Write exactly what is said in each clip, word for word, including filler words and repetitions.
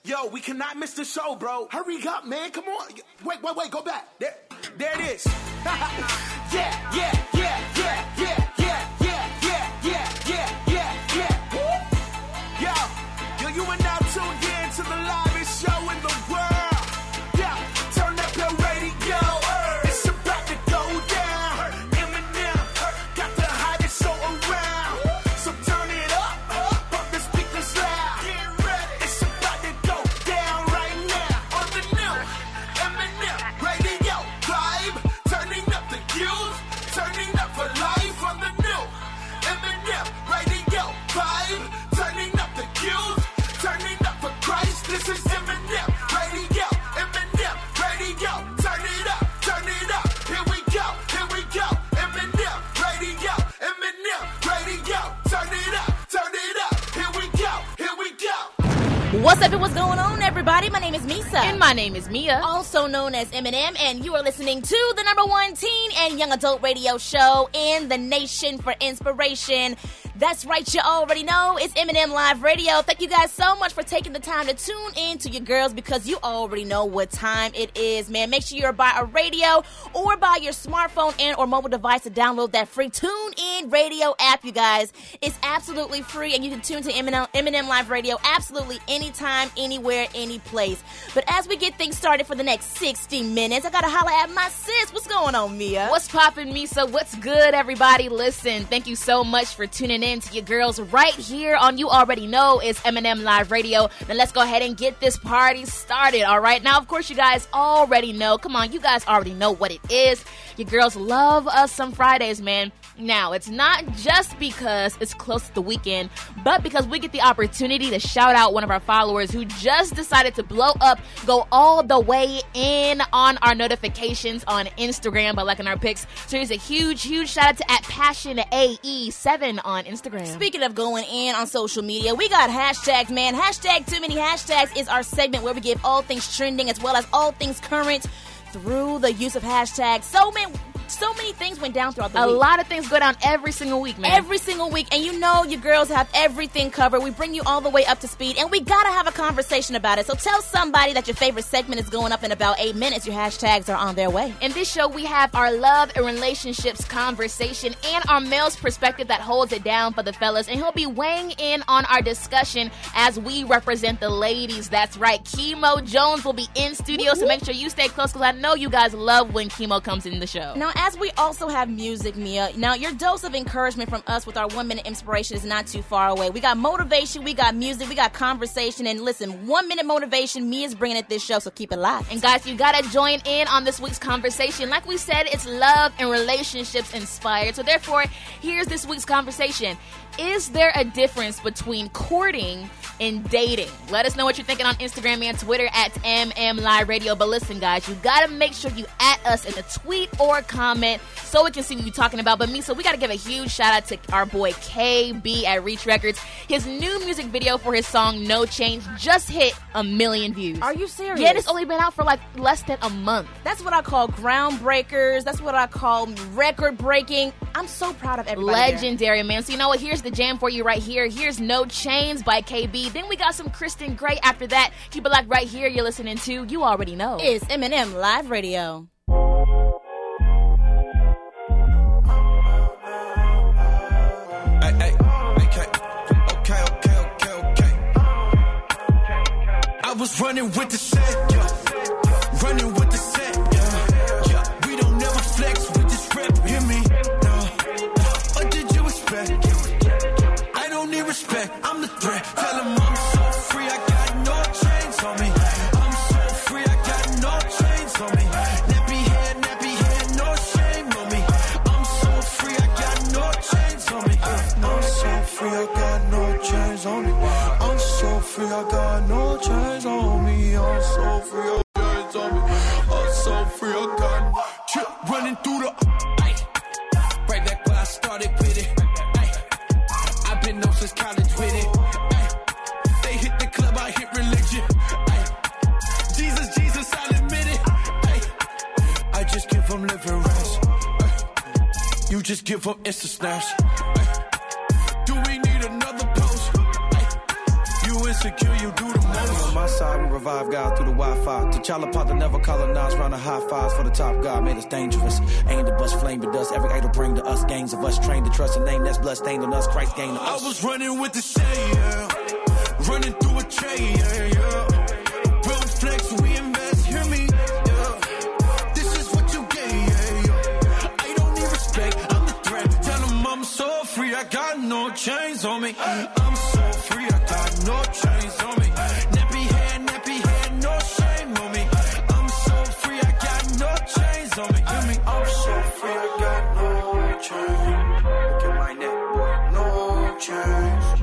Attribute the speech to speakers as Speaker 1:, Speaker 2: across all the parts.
Speaker 1: Yo, we cannot miss the show, bro. Hurry up, man. Come on. Wait, wait, wait. Go back. There, there it is. yeah, yeah, yeah, yeah, yeah, yeah, yeah, yeah, yeah, yeah, yeah, yeah. Yo, yo, you are now tuned in to the livest show in the world. Yeah, turn up your radio. It's about to go down. Eminem got the hottest show around. So turn it up, pump the speakers loud. It's about to go down right now on the new Eminem radio vibe. Turning up the youth, turning up for life on the new Eminem radio vibe. Turning up the youth, turning up for Christ. This is Eminem radio, Eminem radio. Turn it up, turn it up. Here we go, here we go. Eminem radio, Eminem radio. Turn it up, turn it up. Here we go, here we go.
Speaker 2: What's up and what's going on, everybody? My name is Misa.
Speaker 3: And my name is Mia.
Speaker 2: Also known as Eminem, and you are listening to the number one teen and young adult radio show in the nation for inspiration. That's right, you already know. It's Eminem Live Radio. Thank you guys so much for taking the time to tune in to your girls because you already know what time it is, man. Make sure you're by a radio or by your smartphone and or mobile device to download that free Tune In Radio app, you guys. It's absolutely free, and you can tune to Eminem, Eminem Live Radio absolutely anytime, anywhere, any place. But as we get things started for the next sixty minutes, I gotta holler at my sis. What's going on, Mia?
Speaker 3: What's poppin', Misa? What's good, everybody? Listen, thank you so much for tuning in to your girls right here on You Already Know is Eminem Live Radio. Now let's go ahead and get this party started, all right? Now, of course, you guys already know. Come on, you guys already know what it is. Your girls love us some Fridays, man. Now, it's not just because it's close to the weekend, but because we get the opportunity to shout out one of our followers who just decided to blow up, go all the way in on our notifications on Instagram by liking our pics. So here's a huge, huge shout out to at Passion A E seven on Instagram.
Speaker 2: Speaking of going in on social media, we got hashtags, man. Hashtag Too Many Hashtags is our segment where we give all things trending as well as all things current through the use of hashtags. So many, so many things went down throughout the
Speaker 3: a
Speaker 2: week.
Speaker 3: A lot of things go down every single week, man.
Speaker 2: Every single week. And you know your girls have everything covered. We bring you all the way up to speed, and we gotta have a conversation about it. So tell somebody that your favorite segment is going up in about eight minutes. Your hashtags are on their way.
Speaker 3: In this show, we have our love and relationships conversation and our male's perspective that holds it down for the fellas. And he'll be weighing in on our discussion as we represent the ladies. That's right. Chemo Jones will be in studio, so make sure you stay close because I know you guys love when Chemo comes in the show.
Speaker 2: Now, as we also have music, Mia, now your dose of encouragement from us with our one-minute inspiration is not too far away. We got motivation, we got music, we got conversation, and listen, one-minute motivation, Mia's bringing it this show, so keep it live.
Speaker 3: And guys, you gotta join in on this week's conversation. Like we said, it's love and relationships inspired. So therefore, here's this week's conversation. Is there a difference between courting and dating? Let us know what you're thinking on Instagram and Twitter at M M Live Radio. But listen, guys, you gotta make sure you at us in a tweet or comment so we can see what you're talking about. But Misa, we gotta give a huge shout out to our boy K B at Reach Records. His new music video for his song No Change just hit a million views.
Speaker 2: Are you serious?
Speaker 3: Yeah, it's only been out for like less than a month.
Speaker 2: That's what I call groundbreakers. That's what I call record breaking. I'm so proud of everybody.
Speaker 3: Legendary,
Speaker 2: there.
Speaker 3: man. So you know what? Here's the jam for you right here. Here's No Chains by K B. Then we got some Kristen Gray after that. Keep it locked right here. You're listening to You Already Know.
Speaker 2: It's Eminem Live Radio.
Speaker 1: Hey, hey, okay, okay, okay, okay, okay. I was running with the set, yeah. Running with the set, yeah. Yeah. We don't never flex, we just rep, hear me? No. What did you expect? I don't need respect, I'm the threat. Tell them I'm so free, I got no chains on me. I'm so free, I got no chains on me. Nappy head, nappy head, no shame on me. I'm so free, I got no chains on me. I'm so free, I got no chains on me. I'm so free, I got no chains on me. I'm so free, I got chains on me. I'm so free, I got chip running through the ay. Right back where I started with it. Ay. I've been known since college with it. Ay. They hit the club, I hit religion. Ay. Jesus, Jesus, I'll admit it. Ay. I just give them living rest. Ay. You just give them Insta snaps. Do we need another post? Ay. You insecure, you do the most. On my
Speaker 4: side, we revive God through the Wi-Fi. T'Challa part that never colonized, round the high fives for the top God made us dangerous. Aim to bust flame with us, every idol bring to us gangs of us trained to trust a name that's bloodstained on us, Christ gained on us.
Speaker 1: I was running with the shade, yeah. Running through a trade, yeah, yeah. Real flex, we invest, hear me, yeah. This is what you get, yeah, yeah. I don't need respect, I'm the threat. Tell them I'm so free, I got no chains on me. I'm so free, I got no chains on me. Nappy hair, nappy hair, no shame on me. I'm so free, I got no chains on me. Hear me, I'm so free, I got no chains. Look at my neck, boy, no chains.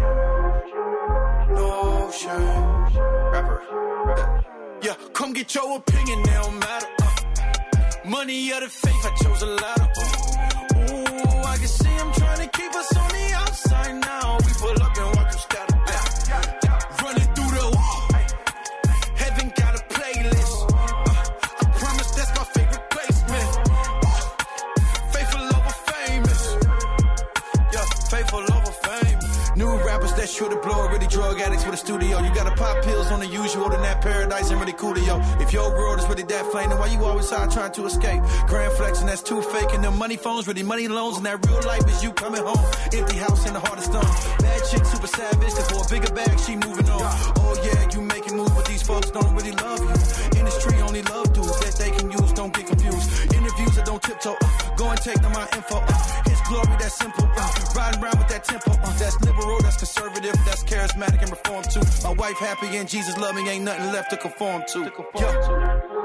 Speaker 1: No shame. Rapper. Yeah, come get your opinion, they don't matter. Uh, money or the faith, I chose a ladder. Uh, ooh, I can see him trying to keep us on the outside now. We pull up and watch them scatter. Uh, running through the wall. Heaven got a playlist. Uh, I promise that's my favorite place, man. Uh, faithful over famous. Yeah, faithful over fame. New rappers that shoot a blow, really drug addicts with a studio. You gotta pop pills on the usual, then that paradise ain't really cool to yo. If your world is really that flame, then why you always high trying to escape? Grand flex and that's too fake, and them money phones, really money loans, and that real life is you coming home. Empty house in the heart of stone. Bad chick, super savage, that for a bigger bag, she moving on. Oh yeah, you making moves, but these folks don't really love you. Industry only love dudes that they can use, don't get confused. Interviews that don't tiptoe, uh, go and take them my info. Uh, his glory, that's simple. Uh, riding around with that tempo, uh, that's liberal, that's conservative, that's charismatic and reform too. My wife happy and Jesus love me, ain't nothing left to conform to. To conform yeah. to.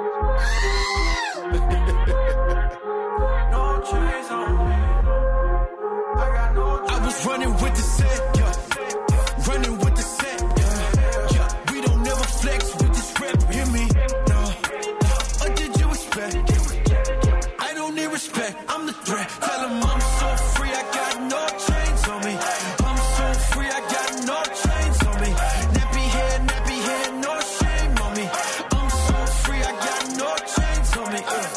Speaker 1: No chains on me. I got no chains. I was running with the set, yeah. Running with the set, yeah. yeah. We don't never flex with this rep, hear me? No. What did you expect? I don't need respect, I'm the threat. Tell them I'm so free, I got no chains on me. I'm so free, I got no chains on me. Nappy hair, nappy hair, no shame on me. I'm so free, I got no chains on me. Uh.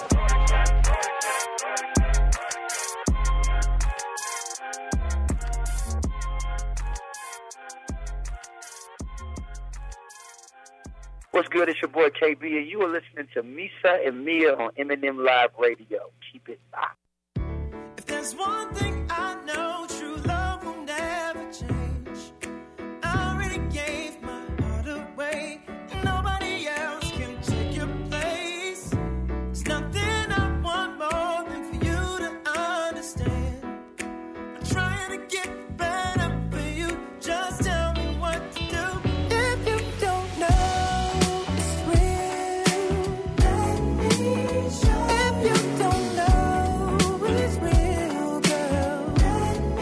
Speaker 5: What's good? It's your boy K B, and you are listening to Misa and Mia on Eminem Live Radio. Keep it locked.
Speaker 1: If there's one thing I know, true love will never change. I already gave my heart away. Nobody else can take your place. There's nothing I want more than for you to understand. I'm trying to get better for you. Just tell me what to do. If you don't know it's real, let me show. If you don't know it's real, girl, let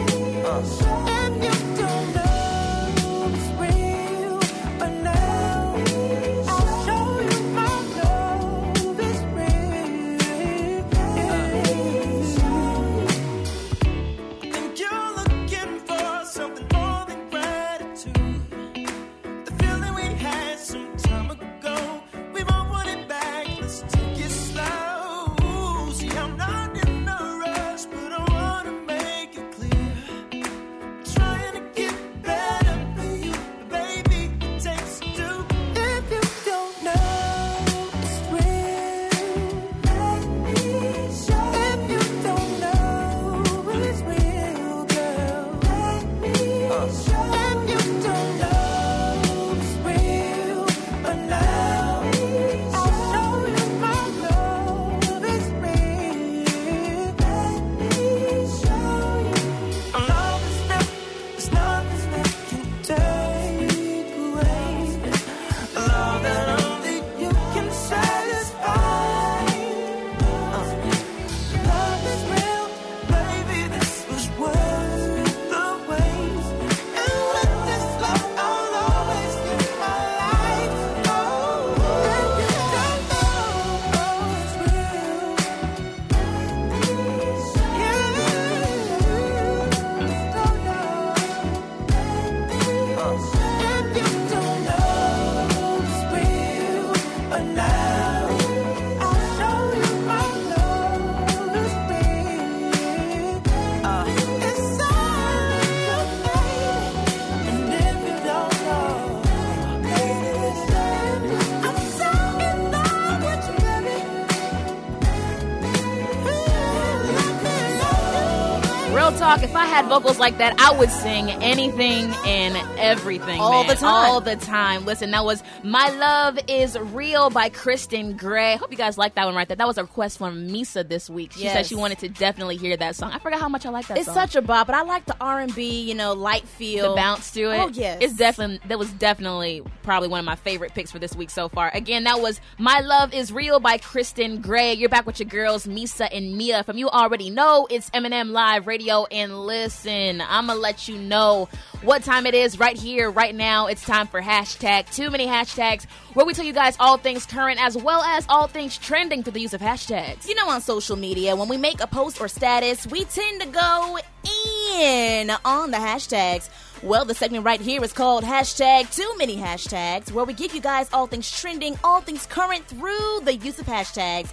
Speaker 3: talk. If I had vocals like that, I would sing anything and everything.
Speaker 2: All
Speaker 3: man.
Speaker 2: the time.
Speaker 3: All the time. Listen, that was My Love Is Real by Kristen Gray. Hope you guys like that one right there. That was a request from Misa this week. She
Speaker 2: Yes.
Speaker 3: said she wanted to definitely hear that song. I forgot how much I like that
Speaker 2: It's
Speaker 3: song.
Speaker 2: such a bop, but I like the R and B, you know, light feel.
Speaker 3: The bounce to it.
Speaker 2: Oh, yes.
Speaker 3: It's definitely, that was definitely probably one of my favorite picks for this week so far. Again, that was My Love Is Real by Kristen Gray. You're back with your girls, Misa and Mia. From You Already Know, it's Eminem Live Radio. And listen, I'm going to let you know what time it is right here, right now. It's time for hashtag Too Many Hashtags, where we tell you guys all things current as well as all things trending through the use of hashtags.
Speaker 2: You know, on social media, when we make a post or status, we tend to go in on the hashtags. Well, the segment right here is called Hashtag Too Many Hashtags, where we give you guys all things trending, all things current through the use of hashtags.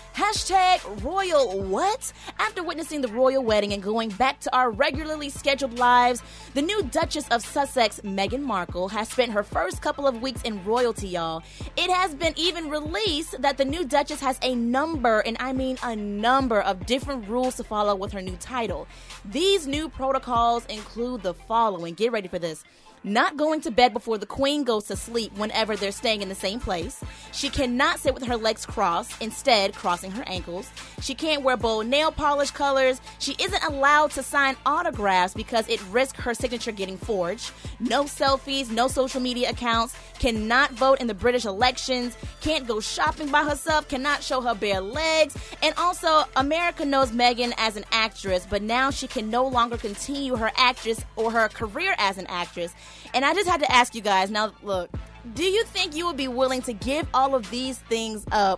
Speaker 2: Hashtag Royal What? After witnessing the royal wedding and going back to our regularly scheduled lives, the new Duchess of Sussex, Meghan Markle, has spent her first couple of weeks in royalty, y'all. It has been even released that the new Duchess has a number, and I mean a number, of different rules to follow with her new title. These new protocols include the following. Get ready for this. Not going to bed before the Queen goes to sleep whenever they're staying in the same place. She cannot sit with her legs crossed, instead crossing her ankles. She can't wear bold nail polish colors. She isn't allowed to sign autographs because it risks her signature getting forged. No selfies, no social media accounts. Cannot vote in the British elections. Can't go shopping by herself. Cannot show her bare legs. And also, America knows Meghan as an actress, but now she can no longer continue her actress or her career as an actress. And I just had to ask you guys, now look, do you think you would be willing to give all of these things up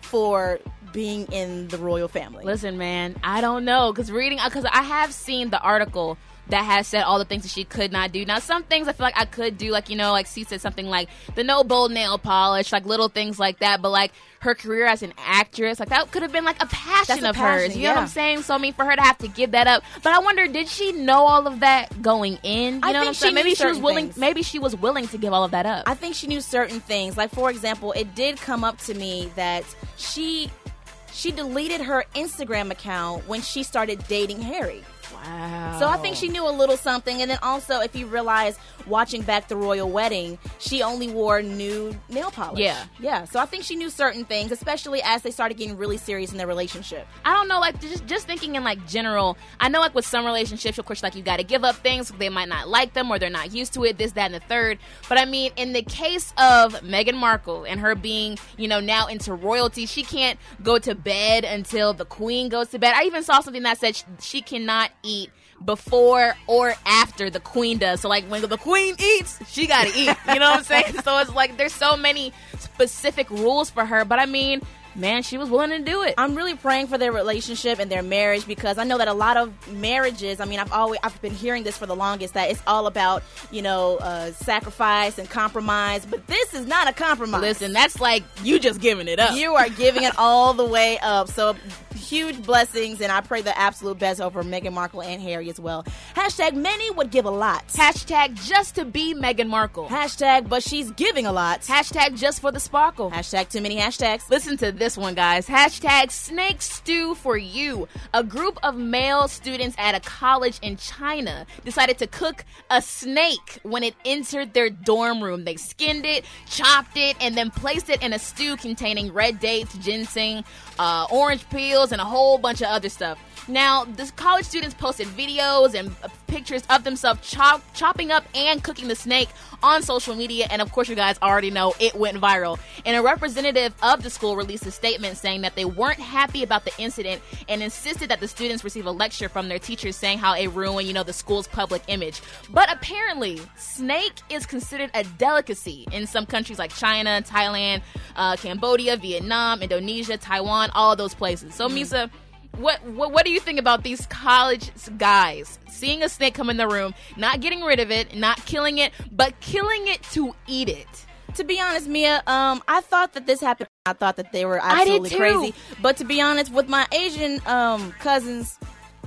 Speaker 2: for being in the royal family?
Speaker 3: Listen, man, I don't know, because reading, because I have seen the article that has said all the things that she could not do. Now, some things I feel like I could do, like, you know, like she said something like the no bold nail polish, like little things like that, but like her career as an actress, like that could have been like a passion
Speaker 2: That's a
Speaker 3: of
Speaker 2: passion,
Speaker 3: hers. You
Speaker 2: yeah.
Speaker 3: know what I'm saying? So, I mean, for her to have to give that up. But I wonder, did she know all of that going in? You
Speaker 2: I
Speaker 3: know
Speaker 2: think
Speaker 3: what I'm
Speaker 2: she
Speaker 3: saying?
Speaker 2: knew
Speaker 3: Maybe she was
Speaker 2: certain
Speaker 3: willing,
Speaker 2: things.
Speaker 3: maybe she was willing to give all of that up.
Speaker 2: I think she knew certain things. Like, for example, it did come up to me that she she deleted her Instagram account when she started dating Harry.
Speaker 3: Wow.
Speaker 2: So I think she knew a little something. And then also, if you realize, watching back the royal wedding, she only wore nude nail polish.
Speaker 3: Yeah.
Speaker 2: Yeah. So I think she knew certain things, especially as they started getting really serious in their relationship.
Speaker 3: I don't know, like, just just thinking in, like, general, I know, like, with some relationships, of course, like, you got to give up things, they might not like them, or they're not used to it, this, that, and the third, but, I mean, in the case of Meghan Markle, and her being, you know, now into royalty, she can't go to bed until the Queen goes to bed. I even saw something that said she, she cannot eat before or after the Queen does. So, like, when the Queen eats, she gotta eat. You know what I'm saying? So it's like there's so many specific rules for her. But I mean, man, she was willing to do it.
Speaker 2: I'm really praying for their relationship and their marriage, because I know that a lot of marriages, I mean, I've always I've been hearing this for the longest, that it's all about, you know, uh, sacrifice and compromise, but this is not a compromise.
Speaker 3: Listen, that's like you just giving it up.
Speaker 2: You are giving it all the way up. So huge blessings, and I pray the absolute best over Meghan Markle and Harry as well. Hashtag many would give a lot.
Speaker 3: Hashtag just to be Meghan Markle.
Speaker 2: Hashtag but she's giving a lot.
Speaker 3: Hashtag just for the sparkle.
Speaker 2: Hashtag too many hashtags.
Speaker 3: Listen to this one, guys. Hashtag snake stew for you. A group of male students at a college in China decided to cook a snake when it entered their dorm room. They skinned it, chopped it, and then placed it in a stew containing red dates, ginseng, uh, orange peels, and a whole bunch of other stuff. Now, the college students posted videos and uh, pictures of themselves chop, chopping up and cooking the snake on social media, and of course you guys already know it went viral. And a representative of the school released a statement saying that they weren't happy about the incident and insisted that the students receive a lecture from their teachers saying how it ruined, you know, the school's public image. But apparently, snake is considered a delicacy in some countries like China, Thailand, uh, Cambodia, Vietnam, Indonesia, Taiwan, all of those places. So, mm-hmm. Misa, What, what what do you think about these college guys seeing a snake come in the room, not getting rid of it, not killing it, but killing it to eat it?
Speaker 2: To be honest, Mia, um, I thought that this happened. I thought that they were absolutely
Speaker 3: I did too.
Speaker 2: crazy. But to be honest, with my Asian um, cousins,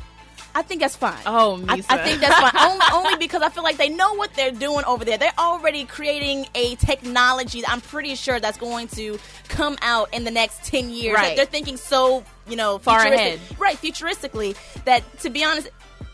Speaker 2: I think that's fine.
Speaker 3: Oh,
Speaker 2: I,
Speaker 3: Misa.
Speaker 2: I think that's fine. only, only because I feel like they know what they're doing over there. They're already creating a technology that I'm pretty sure that's going to come out in the next ten years.
Speaker 3: Right.
Speaker 2: They're thinking so, you know,
Speaker 3: Far
Speaker 2: futuristic-
Speaker 3: ahead.
Speaker 2: Right, futuristically, that, to be honest,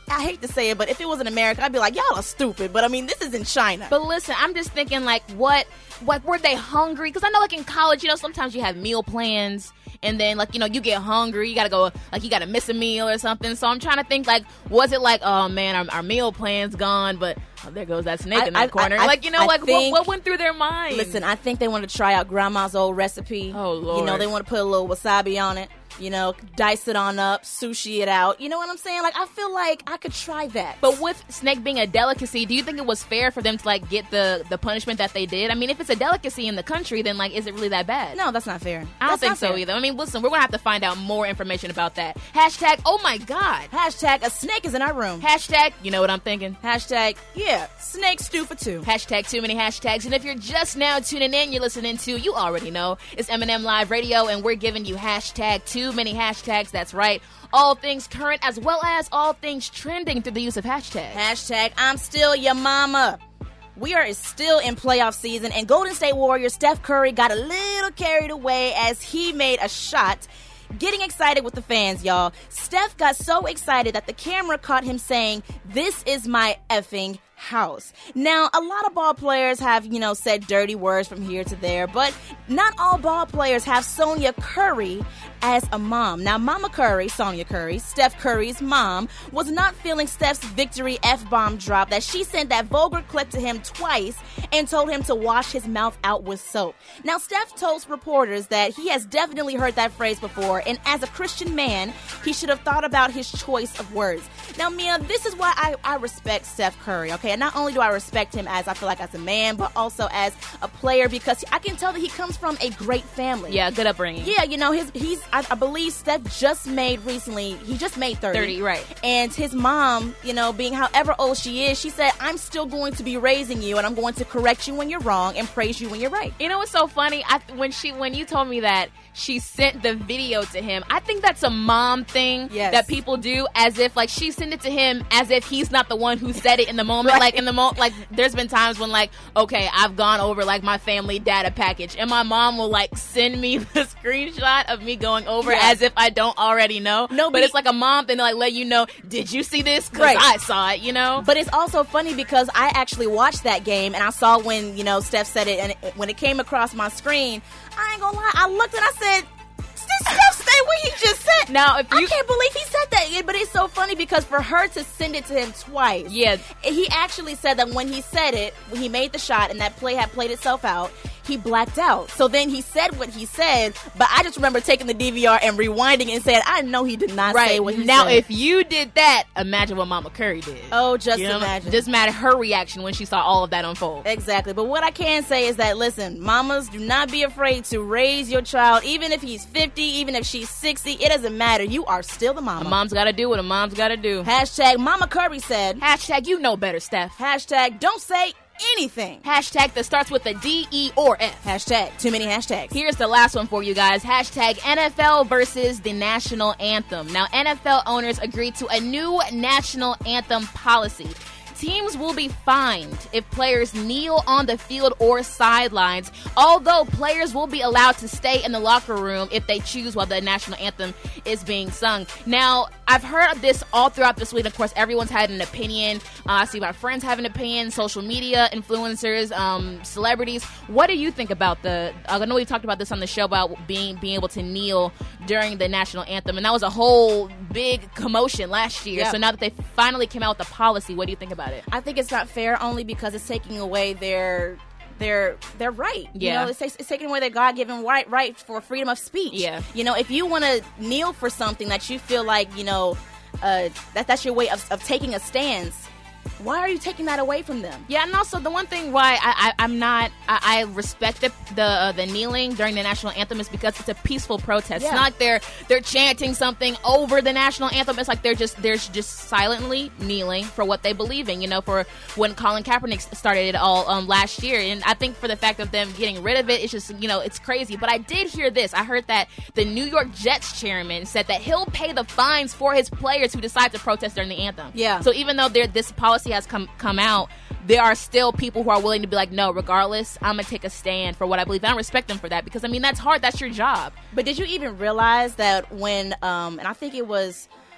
Speaker 2: I hate to say it, but if it was in America, I'd be like, y'all are stupid. But I mean, this is in China.
Speaker 3: But listen, I'm just thinking, like, what, like, were they hungry? Because I know, like, in college, you know, sometimes you have meal plans, and then, like, you know, you get hungry, you gotta go, like, you gotta miss a meal or something. So I'm trying to think, like, was it like, oh man, our, our meal plan's gone, but oh, there goes that snake
Speaker 2: I,
Speaker 3: in that
Speaker 2: I,
Speaker 3: corner.
Speaker 2: I, I,
Speaker 3: like, you know,
Speaker 2: I
Speaker 3: like,
Speaker 2: think,
Speaker 3: what, what went through their mind?
Speaker 2: Listen, I think they wanted to try out Grandma's old recipe.
Speaker 3: Oh, Lord.
Speaker 2: You know, they want to put a little wasabi on it. You know, dice it on up, sushi it out. You know what I'm saying? Like, I feel like I could try that.
Speaker 3: But with snake being a delicacy, do you think it was fair for them to, like, get the, the punishment that they did? I mean, if it's a delicacy in the country, then, like, is it really that bad?
Speaker 2: No, that's not fair.
Speaker 3: I don't
Speaker 2: That's
Speaker 3: think
Speaker 2: not
Speaker 3: so
Speaker 2: fair.
Speaker 3: either. I mean, listen, we're going to have to find out more information about that. Hashtag, oh my God.
Speaker 2: Hashtag, a snake is in our room.
Speaker 3: Hashtag, you know what I'm thinking?
Speaker 2: Hashtag, yeah, snake stew for two.
Speaker 3: Hashtag too many hashtags. And if you're just now tuning in, you're listening to, you already know, it's Eminem Live Radio, and we're giving you hashtag too many hashtags. That's right. All things current as well as all things trending through the use of hashtags.
Speaker 2: Hashtag, I'm still your mama. We are still in playoff season, and Golden State Warrior Steph Curry got a little carried away as he made a shot. Getting excited with the fans, y'all. Steph got so excited that the camera caught him saying, "This is my effing house." Now, a lot of ball players have, you know, said dirty words from here to there, but not all ball players have Sonya Curry as a mom. Now, Mama Curry, Sonya Curry, Steph Curry's mom, was not feeling Steph's victory F-bomb drop that she sent that vulgar clip to him twice and told him to wash his mouth out with soap. Now, Steph told reporters that he has definitely heard that phrase before, and as a Christian man, he should have thought about his choice of words. Now, Mia, this is why I, I respect Steph Curry, okay? And not only do I respect him as, I feel like, as a man, but also as a player, because I can tell that he comes from a great family.
Speaker 3: Yeah, good upbringing.
Speaker 2: Yeah, you know, his he's, I, I believe Steph just made recently, he just made thirty.
Speaker 3: thirty, right.
Speaker 2: And his mom, you know, being however old she is, she said, I'm still going to be raising you, and I'm going to correct you when you're wrong and praise you when you're right.
Speaker 3: You know what's so funny? I, when she when you told me that she sent the video to him, I think that's a mom thing
Speaker 2: Yes.
Speaker 3: that people do, as if, like, she sent it to him as if he's not the one who said it in the moment.
Speaker 2: Right.
Speaker 3: Like, in the moment, like, there's been times when, like, okay, I've gone over, like, my family data package, and my mom will, like, send me the screenshot of me going over
Speaker 2: Yes.
Speaker 3: as if I don't already know.
Speaker 2: No,
Speaker 3: but
Speaker 2: but
Speaker 3: it's like a mom thing to, like, let you know, did you see this? Because
Speaker 2: Right.
Speaker 3: I saw it, you know?
Speaker 2: But it's also funny because I actually watched that game, and I saw when, you know, Steph said it, and it, when it came across my screen, I ain't gonna lie, I looked and I said, did Steph say what he just said?
Speaker 3: Now, if
Speaker 2: I
Speaker 3: you-
Speaker 2: can't believe he said that. Yeah, but it's so funny because for her to send it to him twice,
Speaker 3: Yeah.
Speaker 2: he actually said that when he said it, when he made the shot and that play had played itself out, he blacked out. So then he said what he said, but I just remember taking the D V R and rewinding it and saying, I know he did not
Speaker 3: Right.
Speaker 2: say what he
Speaker 3: now,
Speaker 2: said.
Speaker 3: if you did that, imagine what Mama Curry did.
Speaker 2: Oh, just
Speaker 3: You know,
Speaker 2: imagine.
Speaker 3: Just imagine her reaction when she saw all of that unfold.
Speaker 2: Exactly. But what I can say is that, listen, mamas, do not be afraid to raise your child, even if he's fifty, even if she's sixty. It doesn't matter. You are still the mama.
Speaker 3: A mom's got to do what a mom's got to do.
Speaker 2: Hashtag Mama Curry said.
Speaker 3: Hashtag you know better, Steph.
Speaker 2: Hashtag don't say anything.
Speaker 3: Hashtag that starts with a D, E, or F.
Speaker 2: Hashtag too many hashtags.
Speaker 3: Here's the last one for you guys. Hashtag N F L versus the national anthem. Now, N F L owners agreed to a new national anthem policy. Teams will be fined if players kneel on the field or sidelines, although players will be allowed to stay in the locker room if they choose while the national anthem is being sung. Now, I've heard this all throughout this week. Of course, everyone's had an opinion. Uh, I see my friends have an opinion, social media, influencers, um, celebrities. What do you think about the, I know we talked about this on the show about being being able to kneel during the national anthem, and that was a whole big commotion last year.
Speaker 2: Yeah.
Speaker 3: So now that they finally came out with the policy, what do you think about it?
Speaker 2: I think it's not fair only because it's taking away their their their right.
Speaker 3: Yeah.
Speaker 2: You know, it's, it's taking away their God-given right right for freedom of speech.
Speaker 3: Yeah.
Speaker 2: You know, if you want to kneel for something that you feel like, you know, uh, that that's your way of, of taking a stance, why are you taking that away from them?
Speaker 3: Yeah, and also the one thing why I, I, I'm not, I, I respect the the, uh, the kneeling during the national anthem is because it's a peaceful protest.
Speaker 2: Yeah.
Speaker 3: It's not like they're they're chanting something over the national anthem. It's like they're just they're just silently kneeling for what they believe in. You know, for when Colin Kaepernick started it all um, last year, and I think for the fact of them getting rid of it, it's just, you know, it's crazy. But I did hear this. I heard that the New York Jets chairman said that he'll pay the fines for his players who decide to protest during the anthem.
Speaker 2: Yeah.
Speaker 3: So even though there this policy has come come out, there are still people who are willing to be like, no, regardless, I'm gonna take a stand for what I believe. And I respect them for that, because I mean, that's hard. That's your job.
Speaker 2: But did you even realize that when, um, and I think it was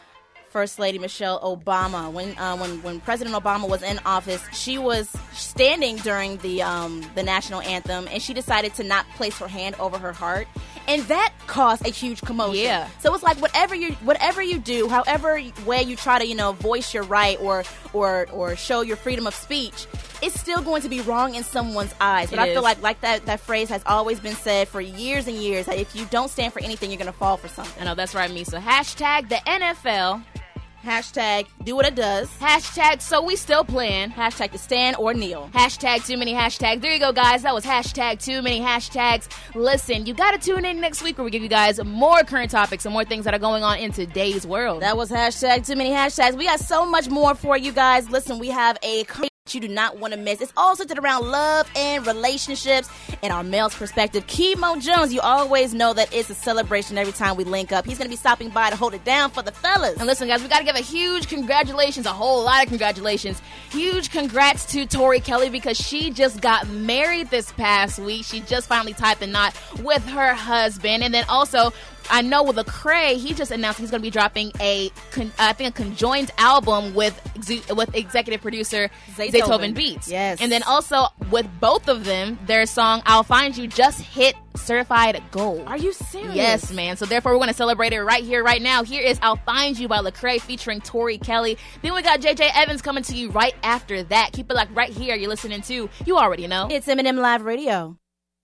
Speaker 2: First Lady Michelle Obama. When uh, when when President Obama was in office, she was standing during the um, the national anthem, and she decided to not place her hand over her heart, and that caused a huge commotion.
Speaker 3: Yeah.
Speaker 2: So it's like whatever you whatever you do, however way you try to you know voice your right or or or show your freedom of speech, it's still going to be wrong in someone's eyes. But
Speaker 3: It
Speaker 2: I feel
Speaker 3: is.
Speaker 2: like like that that phrase has always been said for years and years that if you don't stand for anything, you're going to fall for something.
Speaker 3: I know that's right, Misa. Hashtag the N F L.
Speaker 2: Hashtag do what it does.
Speaker 3: Hashtag so we still playing.
Speaker 2: Hashtag to stand or kneel.
Speaker 3: Hashtag too many hashtags. There you go, guys. That was hashtag too many hashtags. Listen, you got to tune in next week where we give you guys more current topics and more things that are going on in today's world.
Speaker 2: That was hashtag too many hashtags. We got so much more for you guys. Listen, we have a you do not want to miss. It's all centered around love and relationships and our male's perspective. Kimo Jones, you always know that it's a celebration every time we link up. He's going to be stopping by to hold it down for the fellas.
Speaker 3: And listen, guys, we got to give a huge congratulations, a whole lot of congratulations. Huge congrats to Tori Kelly because she just got married this past week. She just finally tied the knot with her husband. And then also, I know with Lecrae, he just announced he's going to be dropping a, con- I think, a conjoined album with ex- with executive producer
Speaker 2: Zaytoven.
Speaker 3: Zaytoven Beats.
Speaker 2: Yes.
Speaker 3: And then also with both of them, their song "I'll Find You" just hit certified gold.
Speaker 2: Are you serious?
Speaker 3: Yes, man. So therefore, we're going to celebrate it right here, right now. Here is "I'll Find You" by Lecrae featuring Tori Kelly. Then we got J J Evans coming to you right after that. Keep it like right here. You're listening to, you already know,
Speaker 2: It's Eminem Live Radio.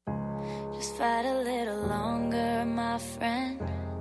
Speaker 6: Just fight a little longer, my friend.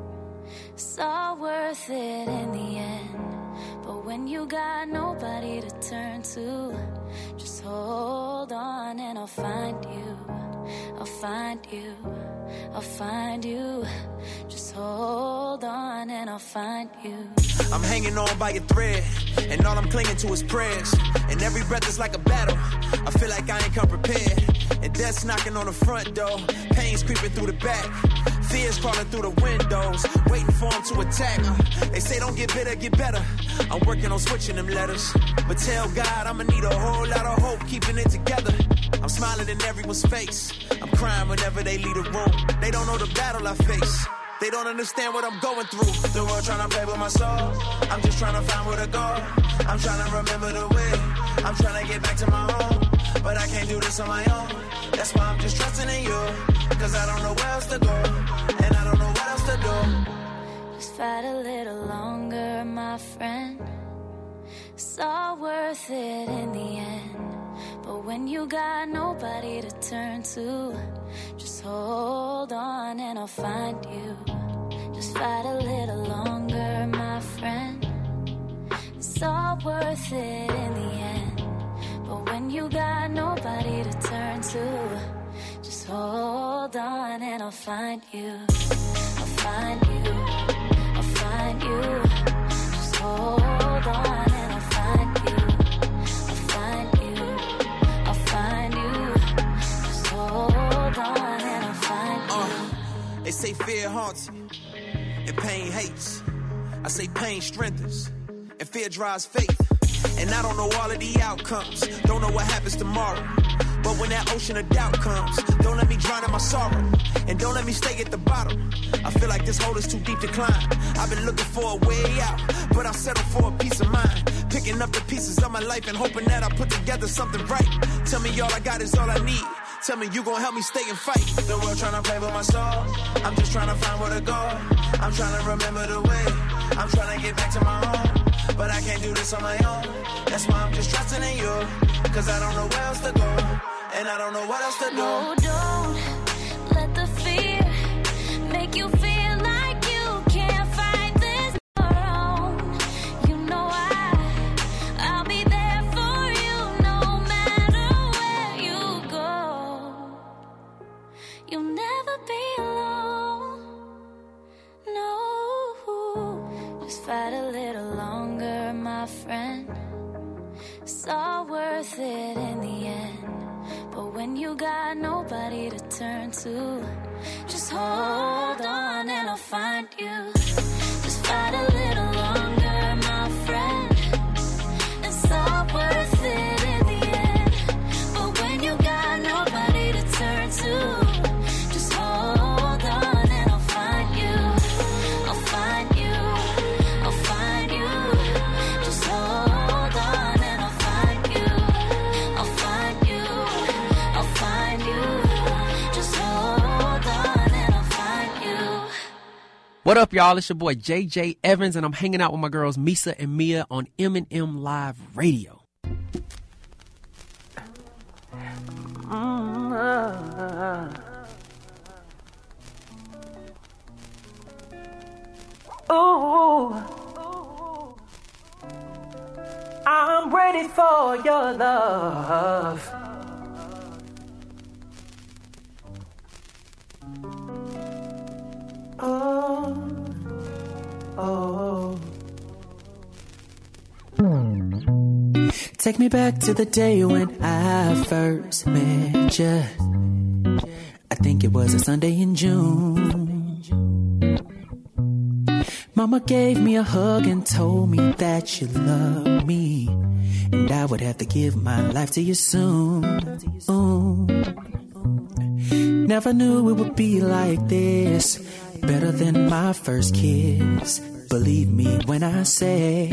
Speaker 6: It's all worth it in the end. But when you got nobody to turn to, just hold on and I'll find you. I'll find you. I'll find you. Just hold on and I'll find you.
Speaker 4: I'm hanging on by a thread, and all I'm clinging to is prayers. And every breath is like a battle. I feel like I ain't come prepared. And death's knocking on the front door. Pain's creeping through the back. Fears crawling through the windows. Waiting for them to attack. They say don't get bitter, get better. I'm working on switching them letters. But tell God I'ma need a whole lot of hope keeping it together. I'm smiling in everyone's face. I'm crying whenever they leave the room. They don't know the battle I face. They don't understand what I'm going through. The world trying to play with my soul. I'm just trying to find where to go. I'm trying to remember the way. I'm trying to get back to my home. But I can't do this on my own. That's why I'm just trusting in you. Cause I don't know where else to go. And I don't know what else to do.
Speaker 6: Just fight a little longer, my friend. It's all worth it in the end. But when you got nobody to turn to, just hold on and I'll find you. Just fight a little longer, my friend. It's all worth it in the end. But when you got nobody to turn to, just hold on and I'll find you. I'll find you. I'll find you. Just hold on and I'll find you. I'll find you. I'll find you. Just hold on and I'll find you.
Speaker 4: Uh, they say fear haunts you and pain hates. I say pain strengthens and fear drives faith. And I don't know all of the outcomes. Don't know what happens tomorrow. But when that ocean of doubt comes, don't let me drown in my sorrow. And don't let me stay at the bottom. I feel like this hole is too deep to climb. I've been looking for a way out, but I'll settle for a peace of mind. Picking up the pieces of my life and hoping that I put together something right. Tell me all I got is all I need. Tell me you gon' help me stay and fight. The world tryna play with my soul. I'm just tryna find where to go. I'm tryna remember the way. I'm tryna get back to my home. But I can't do this on my own. That's why I'm just trusting in you. Cause I don't know where else to go. And I don't know what else to do.
Speaker 6: No, don't let the fear make you feel like you can't fight this on your own. You know I, I'll be there for you no matter where you go. You'll never be alone. No, just fight a little longer, my friend. It's all worth it in the end. But when you got nobody to turn to, just hold on and I'll find you. Just fight a little longer, my friend. It's all worth it in the end. But when you got nobody to turn to, just hold on and I'll find you. I'll find you. I'll find you.
Speaker 7: What up, y'all? It's your boy J J Evans, and I'm hanging out with my girls Misa and Mia on M and M Live Radio.
Speaker 1: Oh, I'm ready for your love. Oh, oh. Take me back to the day when I first met you. I think it was a Sunday in June. Mama gave me a hug and told me that you loved me, and I would have to give my life to you soon. Ooh. Never knew it would be like this. Better than my first kiss. Believe me when I say,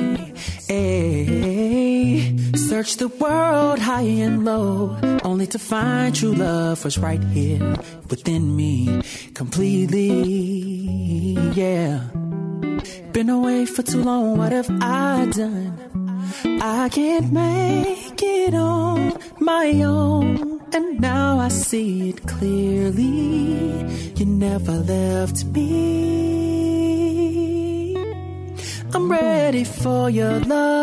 Speaker 1: hey, search the world high and low, only to find true love was right here within me completely. Yeah. Been away for too long, what have I done? I can't make it on my own, and now I see it clearly. You never left me. I'm ready for your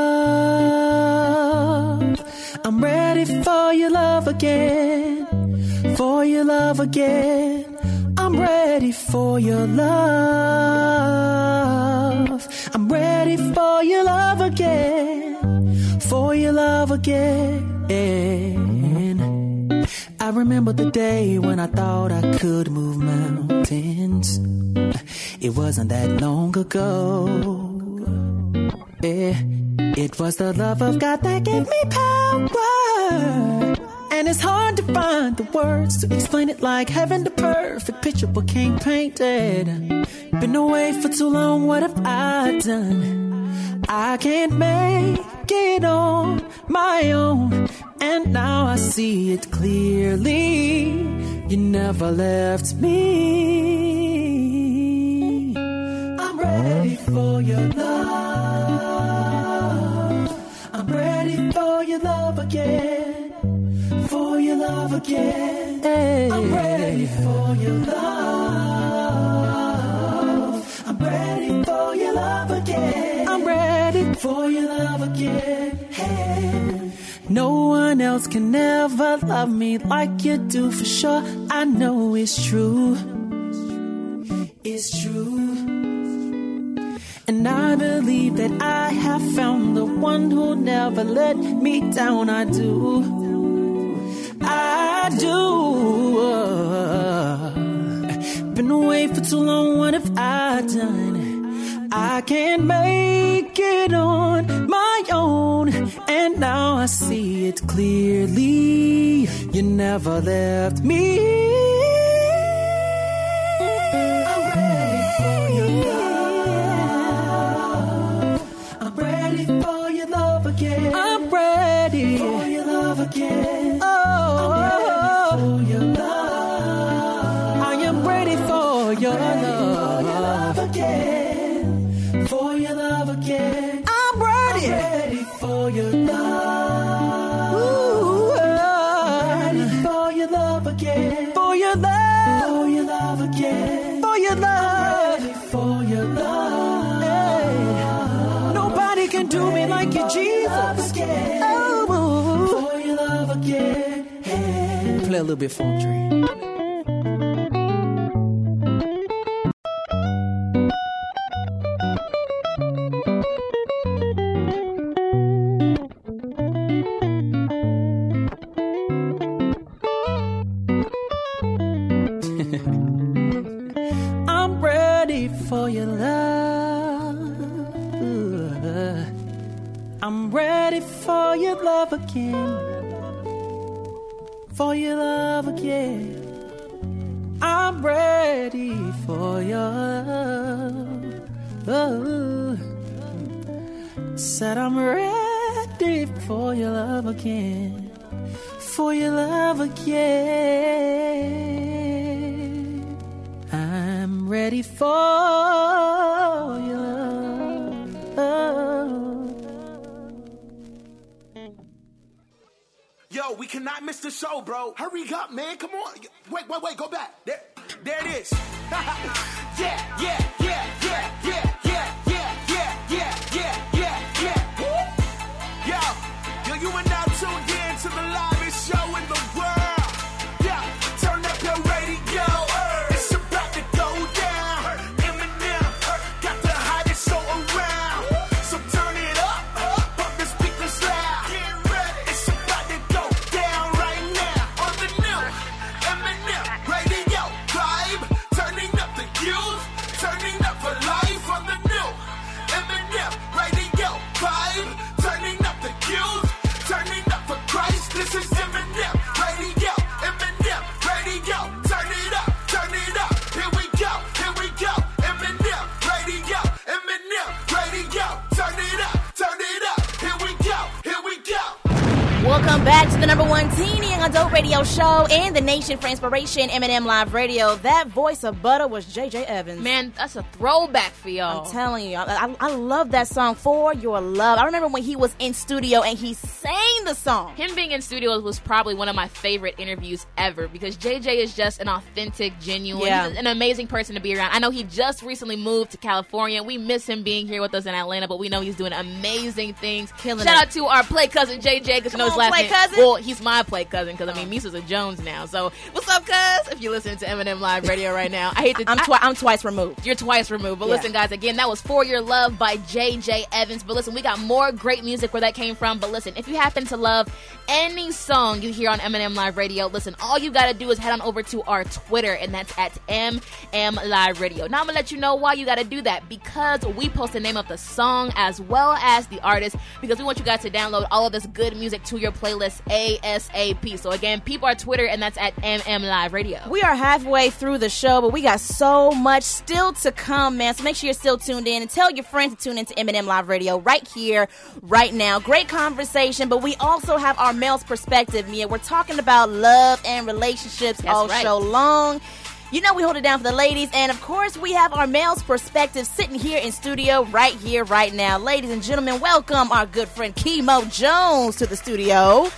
Speaker 1: love. I'm ready for your love again. For your love again. I'm ready for your love. I'm ready for your love again. For your love again. I remember the day when I thought I could move mountains. It wasn't that long ago. Yeah. It was the love of God that gave me power. And it's hard to find the words to explain it, like having the perfect picture but can't paint it. Been away for too long, what have I done? I can't make it on my own, and now I see it clearly. You never left me. I'm ready for your love. I'm ready for your love again. For your love again. Hey. I'm ready for your love. I'm ready for your love again. I'm ready for your love again. Hey. No one else can ever love me like you do, for sure. I know it's true. It's true. And I believe that I have found the one who'll never let me down. I do. I do. Uh, been away for too long, what have I done? I can't make it on my own, and now I see it clearly. You never left me. I'm ready for your love. I'm ready for your love again. I'm ready for your love again. Oh. For your love. I am ready for your love. For your love again. For your love again. I'm ready. I'm ready for your love. Ooh, I'm ready for your love again. For your love. For your love again. For your love. I'm ready for your love. Hey. Nobody can do me like you, Jesus. Oh, for your love again. Hey. Play a little bit Funk Train. I'm ready for your love. I'm ready for your love again. For your love again. I'm ready for your love. Oh. Said I'm ready for your love again. For your love again. I'm ready for we cannot miss the show, bro. Hurry up, man. Come on. Wait, wait, wait. Go back. There, there it is. yeah, yeah, yeah, yeah, yeah, yeah, yeah, yeah, yeah, yeah, yeah, yeah. Yo, yo, you are now tuned in to the livest show in the world. Yeah, turn up your radio. It's about to go down. Eminem got the hottest show around. So turn it up, pump the speakers loud. It's about to go down right now on the new Eminem radio vibe. Turning up the youth, turning up for life on the new Eminem radio vibe. Turning up the youth, turning up for Christ. This is Eminem radio, Eminem radio. Turn it up, turn it up. Here we go, here we go. Eminem radio, Eminem radio. Turn it up, turn it up. Here we go, here we go.
Speaker 2: Welcome back to the number one teen young adult radio show in the nation for inspiration, Eminem Live Radio. That voice of butter was J J Evans.
Speaker 3: Man, that's a throwback for y'all.
Speaker 2: I'm telling you, I, I, I love that song, For Your Love. I remember when he was in studio and he sang the song.
Speaker 3: Him being in studio was probably one of my favorite interviews ever because J J is just an authentic, genuine,
Speaker 2: Yeah.
Speaker 3: he's an amazing person to be around. I know he just recently moved to California. We miss him being here with us in Atlanta, but we know he's doing amazing things.
Speaker 2: Killing
Speaker 3: Shout
Speaker 2: it.
Speaker 3: out to our play cousin J J because you know his
Speaker 2: on,
Speaker 3: last
Speaker 2: play
Speaker 3: name.
Speaker 2: cousin.
Speaker 3: Well, he's my play cousin because I mean Misa's a Jones now. So what's up, cuz? If you're listening to Eminem Live Radio right now, I hate to.
Speaker 2: I'm,
Speaker 3: I-
Speaker 2: twi- I'm twice removed.
Speaker 3: You're twice removed. But
Speaker 2: Yeah.
Speaker 3: listen, guys, again, that was For Your Love by J J Evans. But listen, we got more great music where that came from. But listen, if you happen to love any song you hear on Eminem Live Radio, listen, all you got to do is head on over to our Twitter, and that's at M M Live Radio. Now, I'm going to let you know why you got to do that, because we post the name of the song as well as the artist, because we want you guys to download all of this good music to your playlist ASAP. So again, peep our Twitter, and that's at M M Live Radio.
Speaker 2: We are halfway through the show, but we got so much still to come, man. So make sure you're still tuned in and tell your friends to tune into Eminem Live Radio right here, right now. Great conversation, but we also have our male's perspective, Mia. We're talking about love and relationships
Speaker 3: That's
Speaker 2: all
Speaker 3: right.
Speaker 2: show long. You know we hold it down for the ladies, and of course we have our male's perspective sitting here in studio right here, right now. Ladies and gentlemen, welcome our good friend Kimo Jones to the studio.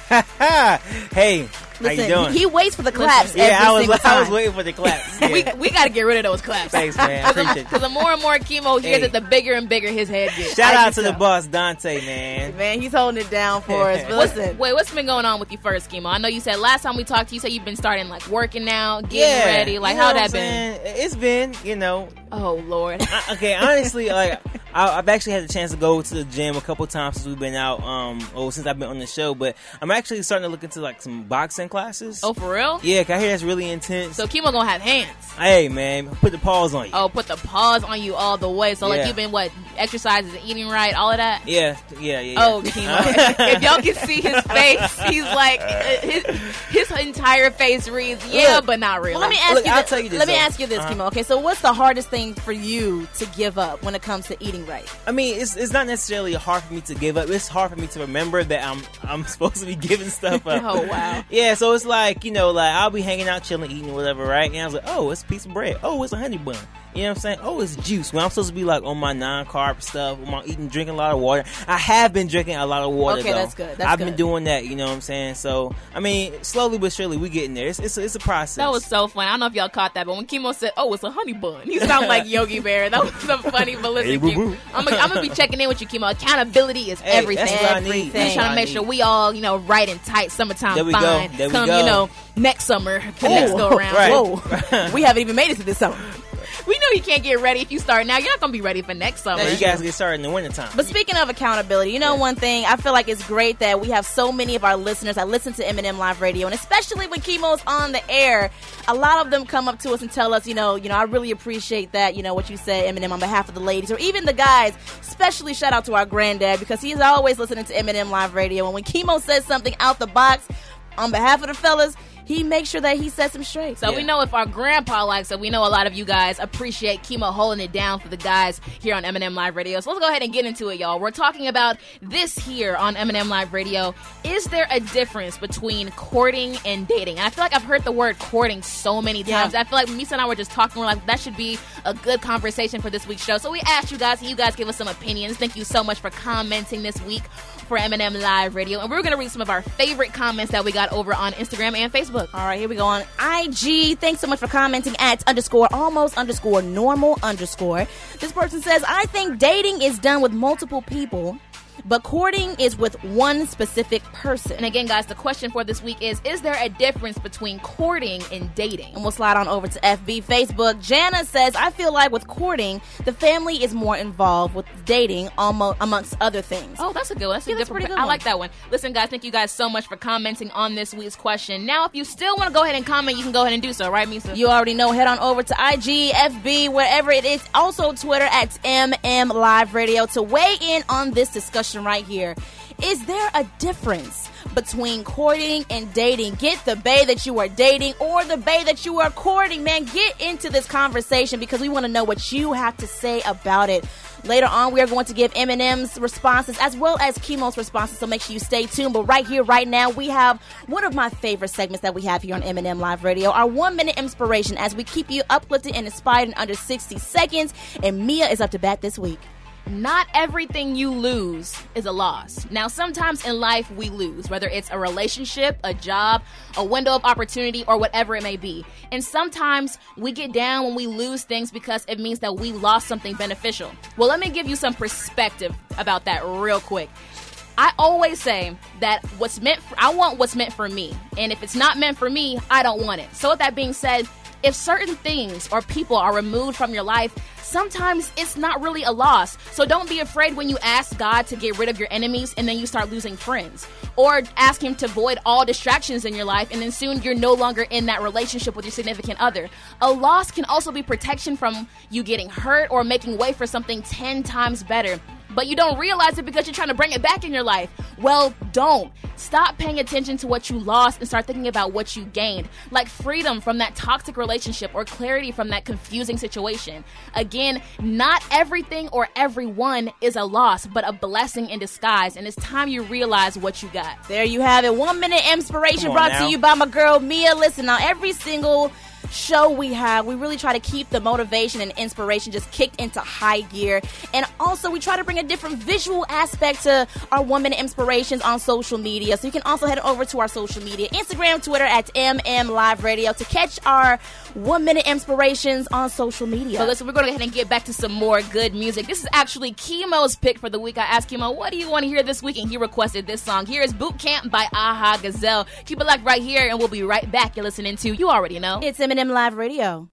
Speaker 8: Hey, how you
Speaker 2: Listen,
Speaker 8: doing?
Speaker 2: he waits for the claps
Speaker 8: yeah,
Speaker 2: every
Speaker 8: I was
Speaker 2: single time.
Speaker 8: I was waiting for the claps. Yeah.
Speaker 3: We, we got to get rid of those claps.
Speaker 8: Thanks, man. I appreciate
Speaker 3: Because
Speaker 8: it.
Speaker 3: the more and more chemo hears
Speaker 8: Hey.
Speaker 3: it, the bigger and bigger his head gets.
Speaker 8: Shout
Speaker 2: I
Speaker 8: out
Speaker 2: think
Speaker 8: to
Speaker 2: so.
Speaker 8: the boss, Dante, man.
Speaker 2: Man, he's holding it down for us. But
Speaker 3: What's,
Speaker 2: listen,
Speaker 3: wait, what's been going on with you first, chemo? I know you said last time we talked to you, said you've been starting like working out, getting
Speaker 8: Yeah,
Speaker 3: ready. Like,
Speaker 8: you know
Speaker 3: how
Speaker 8: what
Speaker 3: that
Speaker 8: I'm
Speaker 3: been?
Speaker 8: saying? It's been, you know,
Speaker 3: Oh Lord.
Speaker 8: I, okay. Honestly, like I, I've actually had the chance to go to the gym a couple times since we've been out, um, or since I've been on the show. But I'm actually starting to look into like some boxing classes.
Speaker 3: Oh, for real?
Speaker 8: Yeah, 'cause I hear that's really intense.
Speaker 3: So chemo gonna have hands.
Speaker 8: Hey, man, put the paws on you.
Speaker 3: Oh, put the paws on you all the way. So like
Speaker 8: Yeah.
Speaker 3: you've been what, exercises and eating right, all of that.
Speaker 8: Yeah, yeah, yeah.
Speaker 3: Oh,
Speaker 8: yeah.
Speaker 3: chemo. If y'all can see his face, he's like his his entire face reads yeah,
Speaker 8: Look.
Speaker 3: but not really.
Speaker 2: well, let me ask
Speaker 8: Look,
Speaker 2: you.
Speaker 8: I'll
Speaker 2: This,
Speaker 8: tell you this,
Speaker 2: let me
Speaker 8: though.
Speaker 2: ask you this,
Speaker 8: Uh-huh.
Speaker 2: Kimo. Okay, so what's the hardest thing for you to give up when it comes to eating right?
Speaker 8: I mean, it's it's not necessarily hard for me to give up. It's hard for me to remember that I'm I'm supposed to be giving stuff up.
Speaker 3: Oh, wow.
Speaker 8: Yeah, so it's like, you know, like I'll be hanging out, chilling, eating, whatever, right? And I was like, oh, it's a piece of bread. Oh, it's a honey bun. You know what I'm saying? Oh, it's juice. When I'm supposed to be like on my non-carb stuff, when I'm eating, drinking a lot of water. I have been drinking a lot of water.
Speaker 2: Okay,
Speaker 8: though.
Speaker 2: that's good. That's
Speaker 8: I've
Speaker 2: good.
Speaker 8: been doing that. You know what I'm saying? So I mean, slowly but surely, we getting there. It's it's, it's a process.
Speaker 3: That was so funny. I don't know if y'all caught that, but when Kimo said, "Oh, it's a honey bun," he sounded like Yogi Bear. That was so funny. But listen,
Speaker 8: Hey, boo,
Speaker 3: Kimo,
Speaker 8: boo.
Speaker 3: I'm gonna I'm gonna be checking in with you, Kimo. Accountability is
Speaker 8: Hey,
Speaker 3: everything.
Speaker 8: that's what I need.
Speaker 2: Everything.
Speaker 8: That's
Speaker 3: I'm trying
Speaker 8: what
Speaker 3: to
Speaker 8: I
Speaker 3: make sure
Speaker 8: need.
Speaker 3: we all, you know, right and tight. Summertime
Speaker 8: There we go.
Speaker 3: fine.
Speaker 8: There we
Speaker 3: Come,
Speaker 8: go.
Speaker 3: you know, next summer, the next go around.
Speaker 8: Right.
Speaker 2: Whoa, we haven't even made it to this summer.
Speaker 3: We know you can't get ready if you start now. You're not gonna be ready for next summer.
Speaker 8: You guys get started in the wintertime.
Speaker 2: But speaking of accountability, you know one thing, I feel like it's great that we have so many of our listeners that listen to Eminem Live Radio, and especially when Kimo's on the air, a lot of them come up to us and tell us, you know, you know, I really appreciate that, you know, what you said, Eminem, on behalf of the ladies, or even the guys. Especially shout out to our granddad, because he's always listening to Eminem Live Radio, and when Kimo says something out the box on behalf of the fellas, he makes sure that he sets them straight.
Speaker 3: So
Speaker 8: Yeah.
Speaker 3: we know if our grandpa likes it, we know a lot of you guys appreciate Kimo holding it down for the guys here on Eminem Live Radio. So let's go ahead and get into it, y'all. We're talking about this here on Eminem Live Radio. Is there a difference between courting and dating? And I feel like I've heard the word courting so many times.
Speaker 2: Yeah.
Speaker 3: I feel like Misa and I were just talking. We're like, that should be a good conversation for this week's show. So we asked you guys, and you guys give us some opinions. Thank you so much for commenting this week for M and M Live Radio, and we're going to read some of our favorite comments that we got over on Instagram and Facebook.
Speaker 2: All right, here we go on I G. Thanks so much for commenting at underscore almost underscore normal underscore. This person says, I think dating is done with multiple people, but courting is with one specific person.
Speaker 3: And again, guys, the question for this week is, is there a difference between courting and dating?
Speaker 2: And we'll slide on over to F B Facebook. Jana says, I feel like with courting, the family is more involved with dating almost amongst other things.
Speaker 3: Oh, that's a good one. That's a
Speaker 2: Yeah, that's
Speaker 3: different
Speaker 2: pretty good
Speaker 3: I
Speaker 2: one.
Speaker 3: like that one. Listen, guys, thank you guys so much for commenting on this week's question. Now, if you still want to go ahead and comment, you can go ahead and do so, right, Misa?
Speaker 2: You already know. Head on over to I G, F B, wherever it is. Also Twitter at M M Live Radio to weigh in on this discussion right here. Is there a difference between courting and dating? Get the bae that you are dating or the bae that you are courting. Man, get into this conversation because we want to know what you have to say about it. Later on, we are going to give Eminem's responses as well as Chemo's responses, so make sure you stay tuned. But right here, right now, we have one of my favorite segments that we have here on M and M Live Radio, our one-minute inspiration, as we keep you uplifted and inspired in under sixty seconds. And Mia is up to bat this week.
Speaker 3: Not everything you lose is a loss. Now, sometimes in life we lose, whether it's a relationship, a job, a window of opportunity, or whatever it may be. And sometimes we get down when we lose things because it means that we lost something beneficial. Well, let me give you some perspective about that real quick. I always say that what's meant for, I want what's meant for me. And if it's not meant for me, I don't want it. So with that being said, if certain things or people are removed from your life, sometimes it's not really a loss. So don't be afraid when you ask God to get rid of your enemies and then you start losing friends. Or ask him to void all distractions in your life and then soon you're no longer in that relationship with your significant other. A loss can also be protection from you getting hurt or making way for something ten times better. But you don't realize it because you're trying to bring it back in your life. Well, don't. Stop paying attention to what you lost and start thinking about what you gained. Like freedom from that toxic relationship or clarity from that confusing situation. Again, not everything or everyone is a loss, but a blessing in disguise. And it's time you realize what you got.
Speaker 2: There you have it. One minute inspiration
Speaker 8: Come on
Speaker 2: brought
Speaker 8: now.
Speaker 2: to you by my girl, Mia. Listen, now every single show we have, we really try to keep the motivation and inspiration just kicked into high gear. And also, we try to bring a different visual aspect to our one-minute inspirations on social media. So you can also head over to our social media, Instagram, Twitter, at M M Live Radio to catch our one-minute inspirations on social media.
Speaker 3: So listen, we're going to go ahead and get back to some more good music. This is actually Chemo's pick for the week. I asked Chemo, what do you want to hear this week? And he requested this song. Here is Boot Camp by Aha Gazelle. Keep it locked right here, and we'll be right back. You're listening to, you already know,
Speaker 2: It's M and M Live Radio.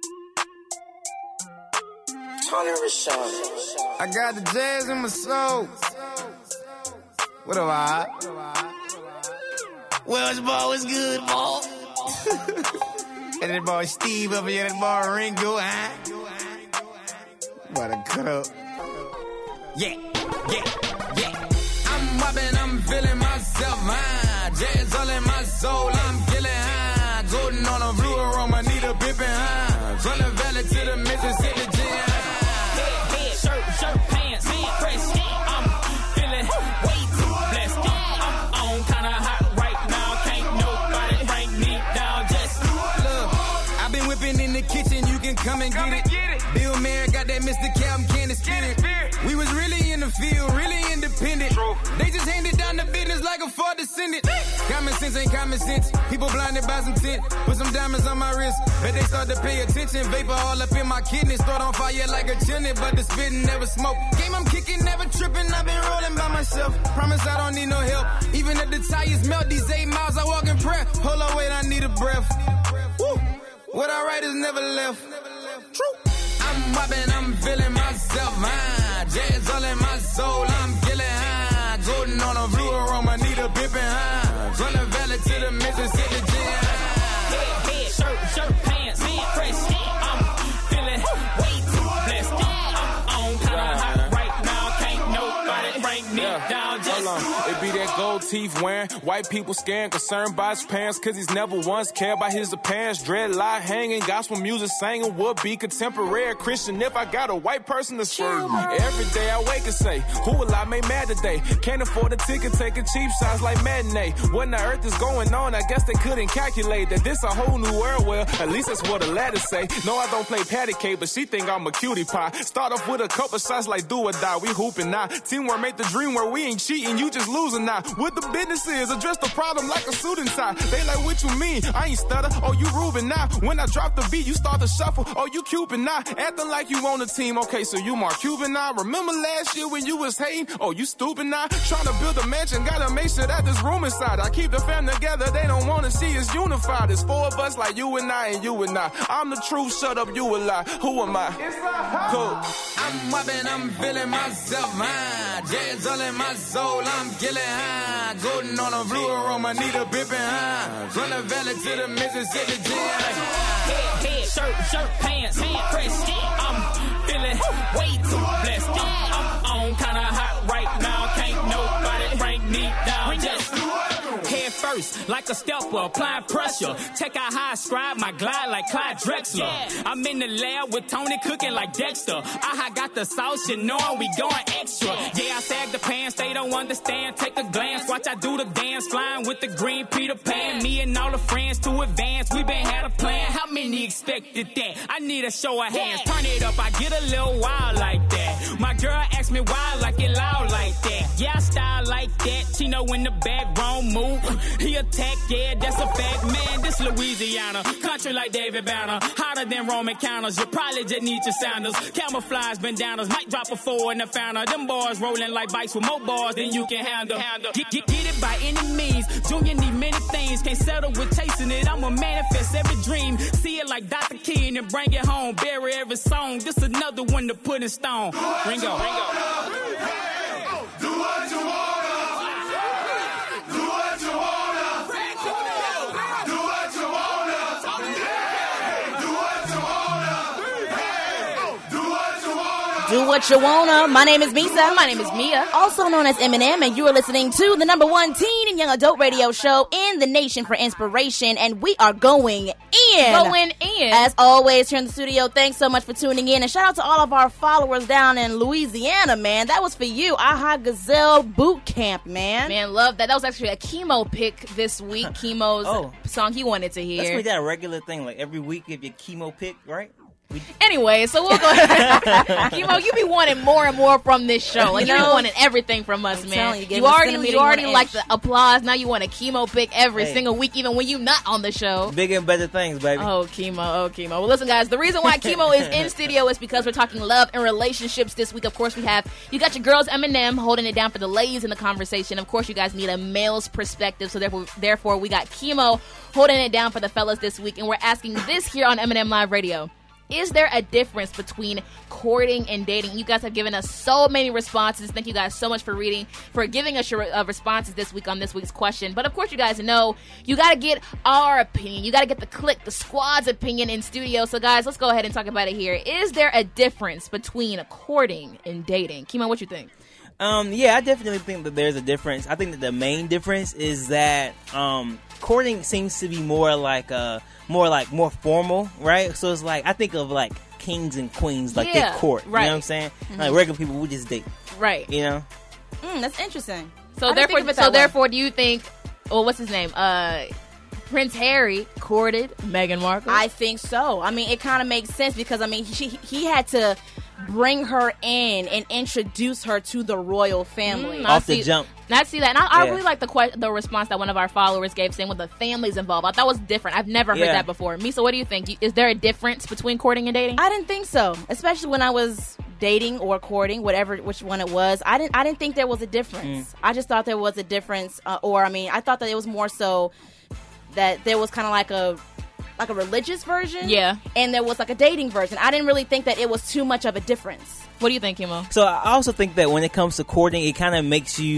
Speaker 9: I got the jazz in my soul. What up, I? Well, it's ball was good, ball. And that boy Steve up here, that boy Ringo, huh? About to cut up. Yeah, yeah, yeah. I'm mobbing, I'm feeling myself, huh? Jazz all in my soul, I'm killing, huh? Jordan on a blue aroma, need a pippin', huh? From the valley to the Mississippi, yeah.
Speaker 10: Shirt, shirt, pants, fresh. I'm feeling way too blessed. I'm on kinda hot right now. Can't nobody bring me down. Just
Speaker 9: look, I've been whipping in the kitchen. You can come and get it. Bill Mayer got that Mister Calvin Candy spirit. We was really in the field, really independent. They just handed down the business like a far descendant. Common sense ain't common sense. People blinded by some tint. Put some diamonds on my wrist, but they start to pay attention. Vapor all up in my kidneys. Start on fire like a chimney, but the spitting never smoke. Game I'm kicking, never tripping. I've been rolling by myself. Promise I don't need no help. Even if the tires melt, these eight miles I walk in prayer. Hold on, wait, I need a breath. Woo. What I write is never left. True. I'm mobbing, I'm feeling myself, huh? Jazz all in my soul, I'm killing, huh? Jordan on a blue aroma, need a pippin', huh? From the valley to the Mississippi, yeah.
Speaker 10: head, head, shirt, shirt, pants, fresh. I'm feeling way too blessed. I'm on kinda hot right now. Can't nobody bring me down. Just
Speaker 11: hold on, it be that gold gold teeth wearing. White people scared, concerned by his pants, cause he's never once cared about his appearance. Dreadlock hanging, gospel music singing, would be contemporary Christian if I got a white person to serve me. Every day I wake and say, who will I make mad today? Can't afford a ticket, taking cheap shots like matinee. What in the earth is going on? I guess they couldn't calculate that this a whole new world. Well, at least that's what the letters say. No, I don't play patty cake, but she think I'm a cutie pie. Start off with a couple shots like do or die. We hooping now. Teamwork make the dream where we ain't cheating, you just losing now. What the business is, address the problem like a suit and tie. They like, what you mean? I ain't stutter. Oh, you Ruben now. When I drop the beat, you start to shuffle. Oh, you Cuban now. Acting like you on the team. Okay, so you Mark Cuban now. Remember last year when you was hating? Oh, you stupid now. Trying to build a mansion, gotta make sure that there's room inside. I keep the fam together, they don't wanna see us unified. There's four of us like you and I and you and I. I'm the truth, shut up, you a lie. Who am I? Cool.
Speaker 9: I'm mobbing, I'm feeling myself high. Jazz all in my soul, I'm killing high. Golden on a blue aroma, need a bipping high. From the valley to the Mississippi G.
Speaker 10: Head, head, shirt, shirt, pants, fresh. I'm feeling way too blessed. I'm on kinda hot right now. Can't nobody bring me down. Just head first, like a stepper, applying pressure. Check out how I scribe my glide like Clyde Drexler. I'm in the lab with Tony cooking like Dexter. I got the sauce, you know we going extra. Yeah, I sag the pants, they don't understand. Take a glance, watch I do the dance. Flying with the green Peter Pan. Me and all the friends to advance. We been had a plan. How many expected that? I need a show of hands. Turn it up, I get a little wild like that. My girl asked me why I like it loud like that. Yeah, I style like that. She know when the back wrong move. He attack, yeah, that's a fact. Man, this Louisiana. Country like David Banner. Hotter than Roman counters. You probably just need your sounders. Camouflage bandanas. Might drop a four in the fountain. Them bars rolling like bikes with more bars than you can handle. Get, get, get it by any means. Junior need many things. Can't settle with chasing it. I'ma manifest every dream. See it like Doctor King and bring it home. Bury every song. This another one to put in stone. Ringo, Ringo.
Speaker 1: Do what you wanna. Do what you wanna. Do what you wanna. Do what you wanna. Do what you wanna.
Speaker 2: Do what you wanna. My name is Misa.
Speaker 3: My name is Mia.
Speaker 2: Also known as Eminem, and you are listening to the number one teen and young adult radio show in the nation for inspiration, and we are going in.
Speaker 3: Going in.
Speaker 2: As always, here in the studio, thanks so much for tuning in, and shout out to all of our followers down in Louisiana, man. That was for you. Aha Gazelle Boot Camp, man.
Speaker 3: Man, love that. That was actually a Chemo pick this week. Chemo's
Speaker 8: Oh.
Speaker 3: song he wanted to hear.
Speaker 8: Let's make that a regular thing. Like every week, if your chemo pick, right? We-
Speaker 3: Anyway, so we'll go ahead. Chemo, you be wanting more and more from this show. Like, you,
Speaker 2: You
Speaker 3: be
Speaker 2: know,
Speaker 3: wanting everything from us,
Speaker 2: I'm
Speaker 3: man.
Speaker 2: telling you,
Speaker 3: You,
Speaker 2: give us a
Speaker 3: already,
Speaker 2: centimeter,
Speaker 3: you
Speaker 2: you
Speaker 3: already
Speaker 2: want an
Speaker 3: like
Speaker 2: inch.
Speaker 3: the applause. Now you want a Chemo pick every
Speaker 8: Hey.
Speaker 3: single week, even when you not on the show.
Speaker 8: Bigger and better things, baby.
Speaker 3: Oh, Chemo, oh, Chemo. Well, listen, guys, the reason why Chemo is in studio is because we're talking love and relationships this week. Of course, we have, you got your girls, Eminem, holding it down for the ladies in the conversation. Of course, you guys need a male's perspective, so therefore, therefore we got Chemo holding it down for the fellas this week, and we're asking this here on Eminem Live Radio. Is there a difference between courting and dating? You guys have given us so many responses. Thank you guys so much for reading, for giving us your uh, responses this week on this week's question. But of course, you guys know you got to get our opinion. You got to get the clique, the squad's opinion in studio. So guys, let's go ahead and talk about it here. Is there a difference between courting and dating? Kimo, what you think?
Speaker 8: Um, yeah, I definitely think that there's a difference. I think that the main difference is that um, courting seems to be more like a more like more formal, right? So it's like I think of like kings and queens, like
Speaker 2: Yeah,
Speaker 8: they court.
Speaker 2: right.
Speaker 8: You know what I'm saying?
Speaker 2: Mhm.
Speaker 8: Like regular people, we just date.
Speaker 3: Right.
Speaker 8: You know.
Speaker 2: Mm, that's interesting.
Speaker 3: So
Speaker 2: I didn't
Speaker 3: therefore,
Speaker 2: think of it
Speaker 3: so
Speaker 2: that way.
Speaker 3: therefore, do you think? Well, what's his name? Uh, Prince Harry courted Meghan Markle.
Speaker 2: I think so. I mean, it kind of makes sense because I mean, he he had to bring her in and introduce her to the royal family
Speaker 3: Mm, I Off the see- jump. I see that, and I, I
Speaker 2: Yeah.
Speaker 3: really like the que- the response that one of our followers gave, saying, "With the families involved." I thought was different. I've never heard
Speaker 2: Yeah.
Speaker 3: that before. Misa, what do you think? Is there a difference between courting and dating?
Speaker 2: I didn't think so, especially when I was dating or courting, whatever which one it was. I didn't I didn't think there was a difference.
Speaker 3: Mm.
Speaker 2: I just thought there was a difference, uh, or I mean, I thought that it was more so that there was kind of like a like a religious version,
Speaker 3: Yeah.
Speaker 2: and there was like a dating version. I didn't really think that it was too much of a difference.
Speaker 3: What do you think, Kimo?
Speaker 8: So I also think that when it comes to courting, it kind of makes you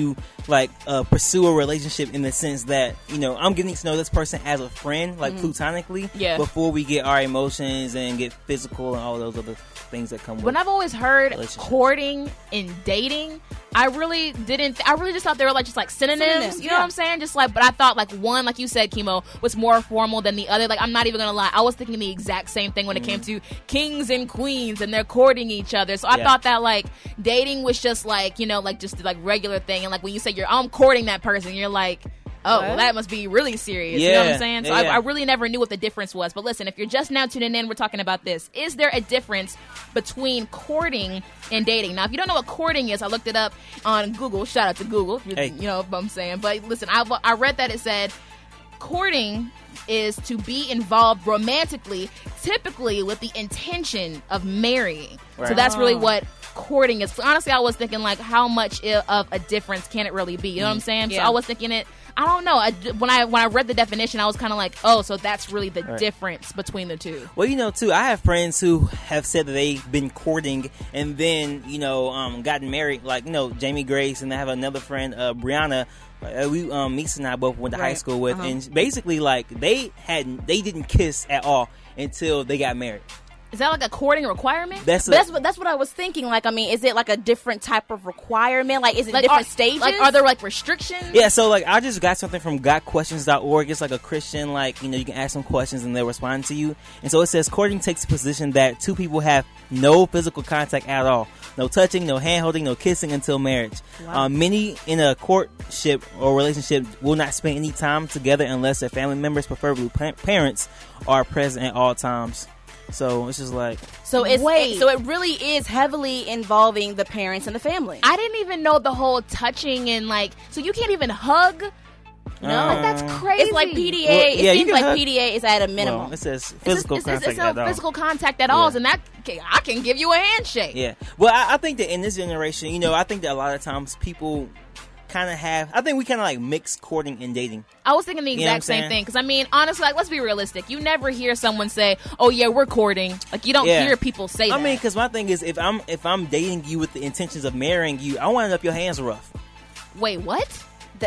Speaker 8: like uh, pursue a relationship in the sense that, you know, I'm getting to know this person as a friend, like mm-hmm. platonically,
Speaker 3: yeah.
Speaker 8: before we get our emotions and get physical and all those other things that come with.
Speaker 3: When I've always heard courting and dating, I really didn't. I really just thought they were like just like synonyms. synonyms you know yeah. what I'm saying? Just like, but I thought like one, like you said, Chemo, was more formal than the other. Like I'm not even gonna lie, I was thinking the exact same thing when mm-hmm. it came to kings and queens and they're courting each other. So I yeah. thought that like dating was just like, you know, like just like regular thing. And like when you say you're, I'm courting that person, you're like, oh, well, that must be really serious.
Speaker 8: Yeah.
Speaker 3: You know what I'm saying? So
Speaker 8: yeah.
Speaker 3: I, I really never knew what the difference was. But listen, if you're just now tuning in, we're talking about this. Is there a difference between courting and dating? Now, if you don't know what courting is, I looked it up on Google. Shout out to Google.
Speaker 8: Hey.
Speaker 3: You know what I'm saying? But listen, I, I read that it said courting is to be involved romantically, typically with the intention of marrying. Right. So that's really what courting is. Honestly, I was thinking like, how much of a difference can it really be? You know mm. what I'm saying? Yeah. So I was thinking it. I don't know. I, when I when I read the definition, I was kind of like, oh, so that's really the right. difference between the two.
Speaker 8: Well, you know, too, I have friends who have said that they've been courting and then, you know, um, gotten married. Like, you know, Jamie Grace, and I have another friend, uh, Brianna. Uh, we, um, Misa and I both went to right. high school with, uh-huh. and basically, like, they hadn't, they didn't kiss at all until they got married.
Speaker 3: Is that like a courting requirement?
Speaker 2: That's, a, that's what that's what I was thinking. Like, I mean, is it like a different type of requirement? Like, is it
Speaker 3: like
Speaker 2: different
Speaker 3: are,
Speaker 2: stages?
Speaker 3: Like, are there like restrictions?
Speaker 8: Yeah, so like I just got something from got questions dot org. It's like a Christian, like, you know, you can ask some questions and they'll respond to you. And so it says courting takes the position that two people have no physical contact at all. No touching, no hand holding, no kissing until marriage. Wow. Um, many in a courtship or relationship will not spend any time together unless their family members, preferably pa- parents, are present at all times. So it's just like
Speaker 2: so it's it, so it really is heavily involving the parents and the family.
Speaker 3: I didn't even know the whole touching and like so you can't even hug. No, uh, like that's crazy.
Speaker 2: It's like P D A.
Speaker 8: Well,
Speaker 2: it
Speaker 8: yeah,
Speaker 2: seems like
Speaker 8: hug.
Speaker 2: P D A is at a minimum.
Speaker 8: Well, it says physical
Speaker 3: it's, it's,
Speaker 8: contact
Speaker 3: it's, it's no
Speaker 8: at all.
Speaker 3: physical contact at
Speaker 8: yeah.
Speaker 3: all, and that I can give you a handshake.
Speaker 8: Yeah. Well, I, I think that in this generation, you know, I think that a lot of times people kind of have. I think we kind of like mix courting and dating.
Speaker 3: I was thinking the exact you know same thing because I mean, honestly, like let's be realistic. You never hear someone say, "Oh yeah, we're courting." Like you don't
Speaker 8: yeah.
Speaker 3: hear people say
Speaker 8: I
Speaker 3: that.
Speaker 8: mean, because my thing is, if I'm if I'm dating you with the intentions of marrying you, I want to know if your hands are rough.
Speaker 3: Wait, what?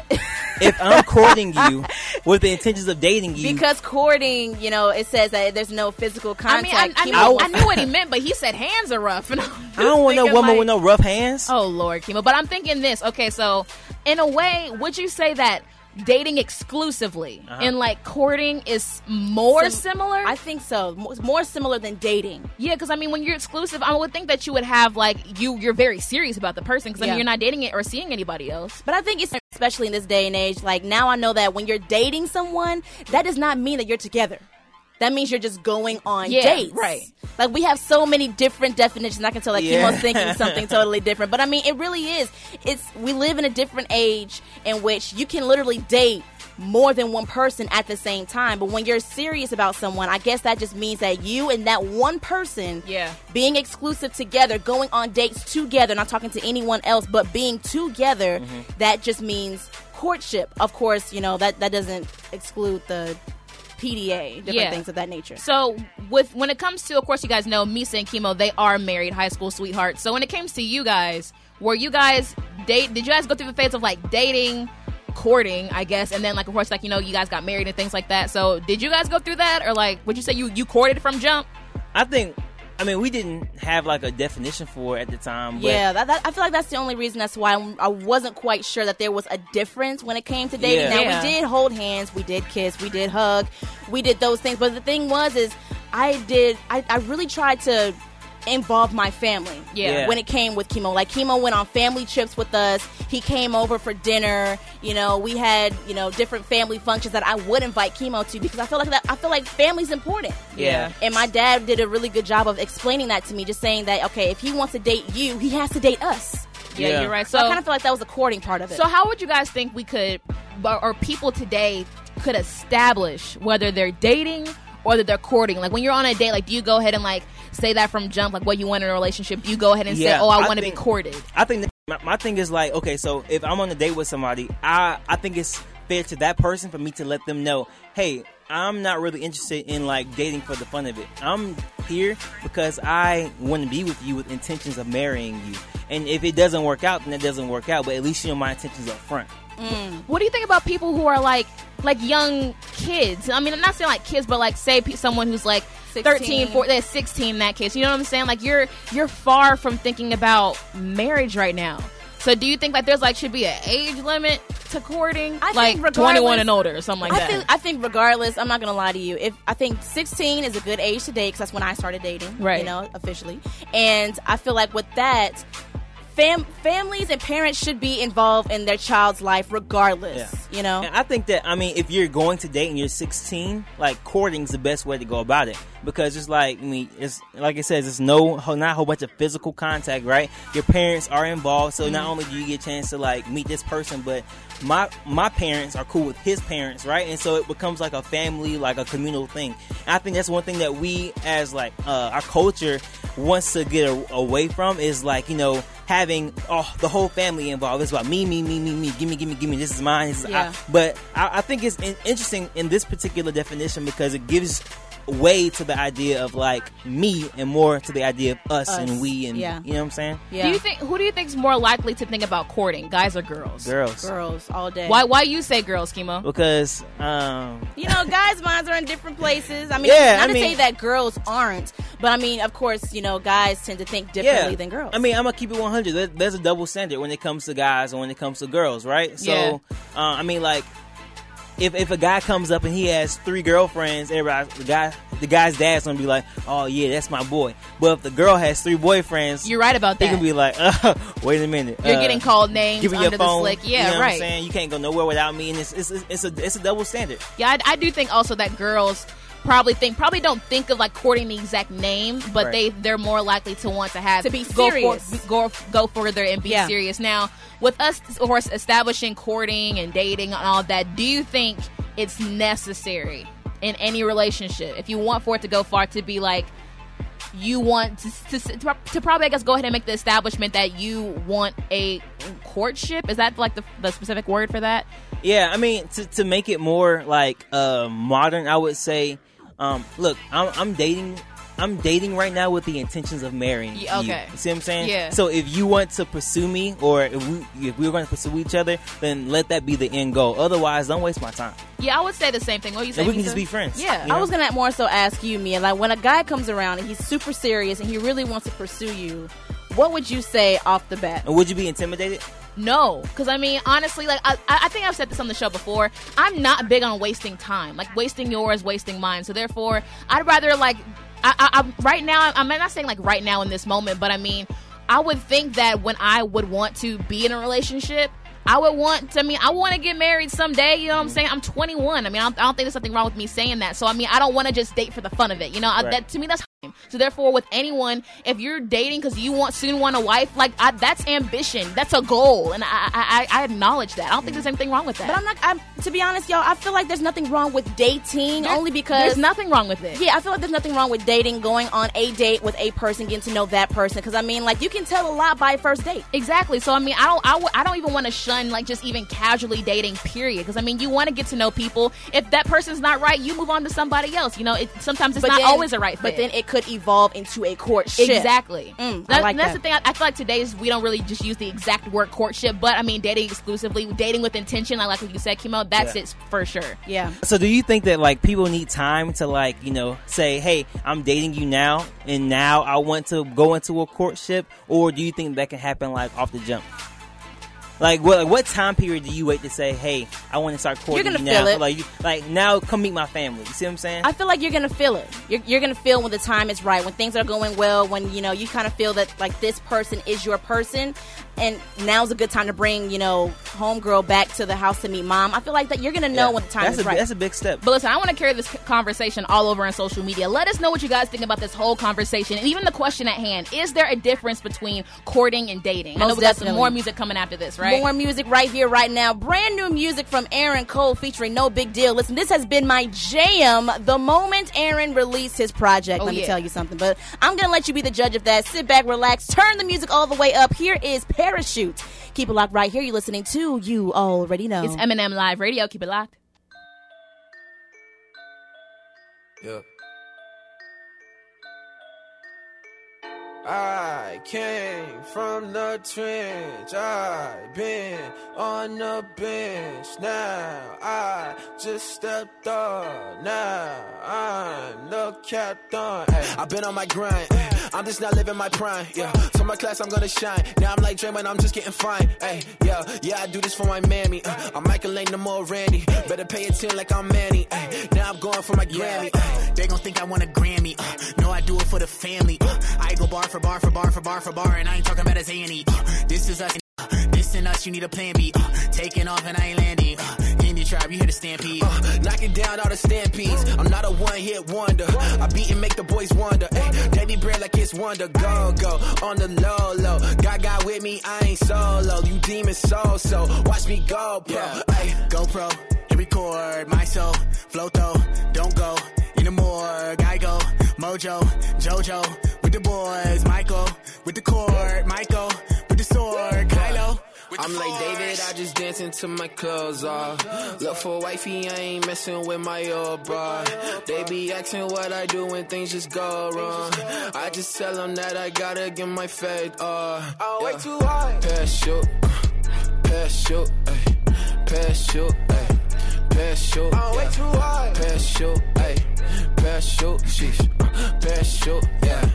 Speaker 8: If I'm courting you with the intentions of dating you,
Speaker 2: because courting, you know, it says that there's no physical contact.
Speaker 3: I mean, I, I, knew, I knew what he meant, but he said hands are rough. And I
Speaker 8: don't want no woman
Speaker 3: like,
Speaker 8: with no rough hands.
Speaker 3: Oh Lord, Kimo. But I'm thinking this. Okay, so in a way, would you say that dating exclusively uh-huh. and like courting is more Sim- similar?
Speaker 2: I think so. More similar than dating.
Speaker 3: Yeah, because I mean, when you're exclusive, I would think that you would have like you. You're very serious about the person because I
Speaker 2: yeah.
Speaker 3: mean, you're not dating it or seeing anybody else.
Speaker 2: But I think it's especially in this day and age. Like now, I know that when you're dating someone, that does not mean that you're together. That means you're just going on
Speaker 3: yeah,
Speaker 2: dates.
Speaker 3: Right.
Speaker 2: Like, we have so many different definitions. I can tell that
Speaker 8: yeah.
Speaker 2: Kimo's thinking something totally different. But, I mean, it really is. It's we live in a different age in which you can literally date more than one person at the same time. But when you're serious about someone, I guess that just means that you and that one person
Speaker 3: yeah.
Speaker 2: being exclusive together, going on dates together, not talking to anyone else, but being together, mm-hmm. that just means courtship. Of course, you know, that, that doesn't exclude the P D A, different
Speaker 3: yeah.
Speaker 2: things of that nature.
Speaker 3: So, with when it comes to, of course, you guys know Misa and Kimo, they are married, high school sweethearts. So, when it comes to you guys, were you guys date? Did you guys go through the phase of like dating, courting, I guess, and then like of course, like you know, you guys got married and things like that? So, did you guys go through that, or like, would you say you you courted from jump?
Speaker 8: I think. I mean, we didn't have like a definition for it at the time. But
Speaker 2: yeah, that, that, I feel like that's the only reason. That's why I'm, I wasn't quite sure that there was a difference when it came to dating.
Speaker 8: Yeah.
Speaker 2: Now,
Speaker 3: Yeah.
Speaker 2: we did hold hands, we did kiss, we did hug, we did those things. But the thing was, is I did, I, I really tried to involve my family
Speaker 3: Yeah.
Speaker 8: Yeah.
Speaker 2: when it came with Kimo. Like, Kimo went on family trips with us. He came over for dinner. You know, we had, you know, different family functions that I would invite Kimo to because I feel like that. I feel like family's important.
Speaker 8: Yeah.
Speaker 2: And my dad did a really good job of explaining that to me, just saying that, okay, if he wants to date you, he has to date us.
Speaker 3: Yeah,
Speaker 8: Yeah.
Speaker 3: you're right.
Speaker 2: So,
Speaker 3: So,
Speaker 2: I kind of feel like that was the courting part of it.
Speaker 3: so how would you guys think we could, or, or people today could establish whether they're dating or that they're courting? Like when you're on a date, like do you go ahead and like say that from jump, like what you want in a relationship? Do you go ahead and
Speaker 8: Yeah,
Speaker 3: say, oh, I,
Speaker 8: I
Speaker 3: want to be
Speaker 8: think-
Speaker 3: courted?
Speaker 8: I think that my, my thing is like, okay, so if I'm on a date with somebody, I I think it's fair to that person for me to let them know, hey, I'm not really interested in like dating for the fun of it. I'm here because I want to be with you with intentions of marrying you. And if it doesn't work out, then it doesn't work out. But at least you know my intentions up front.
Speaker 3: Mm. What do you think about people who are like like young kids? I mean, I'm not saying like kids, but like say pe- someone who's like thirteen, fourteen, they're sixteen in that case. You know what I'm saying? Like you're you're far from thinking about marriage right now. So do you think like there's like should be an age limit to courting?
Speaker 2: I
Speaker 3: like
Speaker 2: think
Speaker 3: twenty-one and older or something like
Speaker 2: I
Speaker 3: that.
Speaker 2: Think, I think regardless, I'm not gonna lie to you. If I think sixteen is a good age to date because that's when I started dating,
Speaker 3: right?
Speaker 2: You know, officially. And I feel like with that, fam- families and parents should be involved in their child's life regardless.
Speaker 8: Yeah.
Speaker 2: You know,
Speaker 8: and I think that I mean, if you're going to date and you're sixteen, like courting's the best way to go about it because it's like I mean, it's like it says, it's no not a whole bunch of physical contact, right? Your parents are involved, so mm-hmm. not only do you get a chance to like meet this person, but my my parents are cool with his parents, right? And so it becomes like a family, like a communal thing. And I think that's one thing that we as like uh, our culture wants to get a, away from is like you know having oh, the whole family involved. It's about me, me, me, me, me. Give me, give me, give me. This is mine. This is
Speaker 2: yeah.
Speaker 8: I. But I, I think it's in, interesting in this particular definition because it gives way to the idea of like me and more to the idea of us, us. and we and
Speaker 2: yeah.
Speaker 8: you know what I'm saying?
Speaker 3: Yeah. Do you think who do you think is more likely to think about courting, guys or girls?
Speaker 8: Girls.
Speaker 2: Girls all day.
Speaker 3: Why why you say girls, Chemo?
Speaker 8: Because um
Speaker 2: you know, guys' minds are in different places. I mean,
Speaker 8: yeah,
Speaker 2: not
Speaker 8: I
Speaker 2: to
Speaker 8: mean,
Speaker 2: say that girls aren't, but I mean, of course, you know, guys tend to think differently
Speaker 8: yeah.
Speaker 2: than girls.
Speaker 8: I mean, I'm gonna keep it one hundred. There, there's a double standard when it comes to guys and when it comes to girls, right? So,
Speaker 3: yeah.
Speaker 8: uh, I mean, like. If if a guy comes up and he has three girlfriends, everybody the guy the guy's dad's gonna be like, oh yeah, that's my boy. But if the girl has three boyfriends,
Speaker 3: you're right about that.
Speaker 8: He can be like, uh, wait a minute,
Speaker 3: you're
Speaker 8: uh,
Speaker 3: getting called names
Speaker 8: give me
Speaker 3: under
Speaker 8: your phone,
Speaker 3: the slick. Yeah,
Speaker 8: you know
Speaker 3: right.
Speaker 8: What I'm saying? You can't go nowhere without me, and it's it's it's a it's a double standard.
Speaker 3: Yeah, I, I do think also that girls probably think probably don't think of like courting the exact name, but
Speaker 8: right.
Speaker 3: they they're more likely to want to have
Speaker 2: to be
Speaker 3: go
Speaker 2: serious,
Speaker 3: for, go go further and be
Speaker 2: yeah.
Speaker 3: serious. Now, with us, of course, establishing courting and dating and all that, do you think it's necessary in any relationship if you want for it to go far to be like you want to, to, to probably I guess go ahead and make the establishment that you want a courtship? Is that like the, the specific word for that?
Speaker 8: Yeah, I mean to to make it more like uh, modern, I would say, um, look, I'm, I'm dating. I'm dating right now with the intentions of marrying
Speaker 3: yeah, okay.
Speaker 8: you. You see what I'm saying?
Speaker 3: Yeah.
Speaker 8: So if you want to pursue me, or if we if we're going to pursue each other, then let that be the end goal. Otherwise, don't waste my time.
Speaker 3: Yeah, I would say the same thing. What you say?
Speaker 8: And we can
Speaker 3: Lisa?
Speaker 8: just be friends.
Speaker 3: Yeah.
Speaker 8: You know?
Speaker 2: I was gonna more so ask you, Mia, like when a guy comes around and he's super serious and he really wants to pursue you, what would you say off the bat?
Speaker 8: And would you be intimidated?
Speaker 3: No, because I mean, honestly, like I, I think I've said this on the show before. I'm not big on wasting time, like wasting yours, wasting mine. So therefore, I'd rather like. I, I, I, right now, I'm not saying like right now in this moment, but I mean, I would think that when I would want to be in a relationship, I would want to, I mean, I want to get married someday, you know what I'm saying? I'm twenty-one. I mean, I don't, I don't think there's something wrong with me saying that. So, I mean, I don't want to just date for the fun of it, you know? Right. I, that to me, that's so therefore, with anyone, if you're dating because you want soon want a wife, like I, that's ambition, that's a goal, and I, I I acknowledge that. I don't think there's anything wrong with that.
Speaker 2: But I'm not. I'm to be honest, y'all. I feel like there's nothing wrong with dating,
Speaker 3: there,
Speaker 2: only because
Speaker 3: there's nothing wrong with it.
Speaker 2: Yeah, I feel like there's nothing wrong with dating, going on a date with a person, getting to know that person. Because I mean, like you can tell a lot by a first date.
Speaker 3: Exactly. So I mean, I don't. I, w- I don't even want to shun like just even casually dating. Period. Because I mean, you want to get to know people. If that person's not right, you move on to somebody else. You know, it, sometimes it's
Speaker 2: but
Speaker 3: not
Speaker 2: then,
Speaker 3: always a right fit.
Speaker 2: But then it could evolve into to a courtship.
Speaker 3: Exactly.
Speaker 2: Mm,
Speaker 3: that,
Speaker 2: I like
Speaker 3: that's
Speaker 2: that.
Speaker 3: the thing. I, I feel like today's we don't really just use the exact word courtship, but I mean dating exclusively, dating with intention. I like what you said, Kimo. That's
Speaker 8: yeah.
Speaker 3: it for sure.
Speaker 2: Yeah.
Speaker 8: So do you think that like people need time to like you know say, hey, I'm dating you now, and now I want to go into a courtship, or do you think that can happen like off the jump? Like what? Like what time period do you wait to say, "Hey, I want to start courting
Speaker 2: you're gonna
Speaker 8: you now"?
Speaker 2: feel it.
Speaker 8: Like, you, like now, come meet my family. You see what I'm saying?
Speaker 2: I feel like you're gonna feel it. You're, you're gonna feel when the time is right, when things are going well, when you know you kind of feel that like this person is your person, and now's a good time to bring you know homegirl back to the house to meet mom. I feel like that you're gonna know
Speaker 8: yeah.
Speaker 2: when the time
Speaker 8: that's
Speaker 2: is
Speaker 8: a,
Speaker 2: right.
Speaker 8: That's a big step.
Speaker 3: But listen, I want to carry this conversation all over on social media. Let us know what you guys think about this whole conversation, and even the question at hand: is there a difference between courting and dating?
Speaker 2: Most
Speaker 3: I know we got some
Speaker 2: definitely.
Speaker 3: more music coming after this, right?
Speaker 2: More music right here, right now. Brand new music from Aaron Cole featuring No Big Deal. Listen, this has been my jam the moment Aaron released his project.
Speaker 3: Oh,
Speaker 2: Let
Speaker 3: yeah.
Speaker 2: me tell you something. But I'm going to let you be the judge of that. Sit back, relax, turn the music all the way up. Here is Parachute. Keep it locked right here. You're listening to You Already Know.
Speaker 3: It's Eminem Live Radio. Keep it locked.
Speaker 12: Yeah. I came from the trench, I've been on the bench, now I just stepped up, now I'm the captain. Hey, I've been on my grind, I'm just not living my prime, yeah, to my class I'm gonna shine, now I'm like Draymond, I'm just getting fine, hey, yeah, yeah, I do this for my mammy, uh, I'm Michael Lane, no more Randy, better pay attention like I'm Manny, hey, now I'm going for my Grammy,
Speaker 13: uh, they gon' think I want a Grammy, uh, no I do it for the family, uh, I go bar for bar for bar for bar for bar, and I ain't talking about as A and E. Uh, this is us, uh, this and us. You need a plan B. Uh, taking off and I ain't landing. Uh, in your tribe, you hear the stampede.
Speaker 12: Uh, knocking down all the stampedes. I'm not a one-hit wonder. I beat and make the boys wonder. Ay, daily bread like it's wonder. Go go on the low low. God got with me, I ain't solo. You demon so so. Watch me go pro.
Speaker 13: Yeah. Ay, GoPro, hit record my soul. Flow though, don't go anymore. Guy go, Mojo, Jojo. With the boys, Michael, with the cord, Michael, with the sword, Kylo.
Speaker 12: I'm like David, I just dance until my clothes off. Look for wifey, I ain't messing with my old bra. They be asking what I do when things just go wrong. I just tell them that I gotta get my faith off. I'm way too high. Pass shoot, pass shoot, pass shoot, pass shoot. I'm way too high. Pass shoot, pass shoot, sheesh, pass shoot, yeah.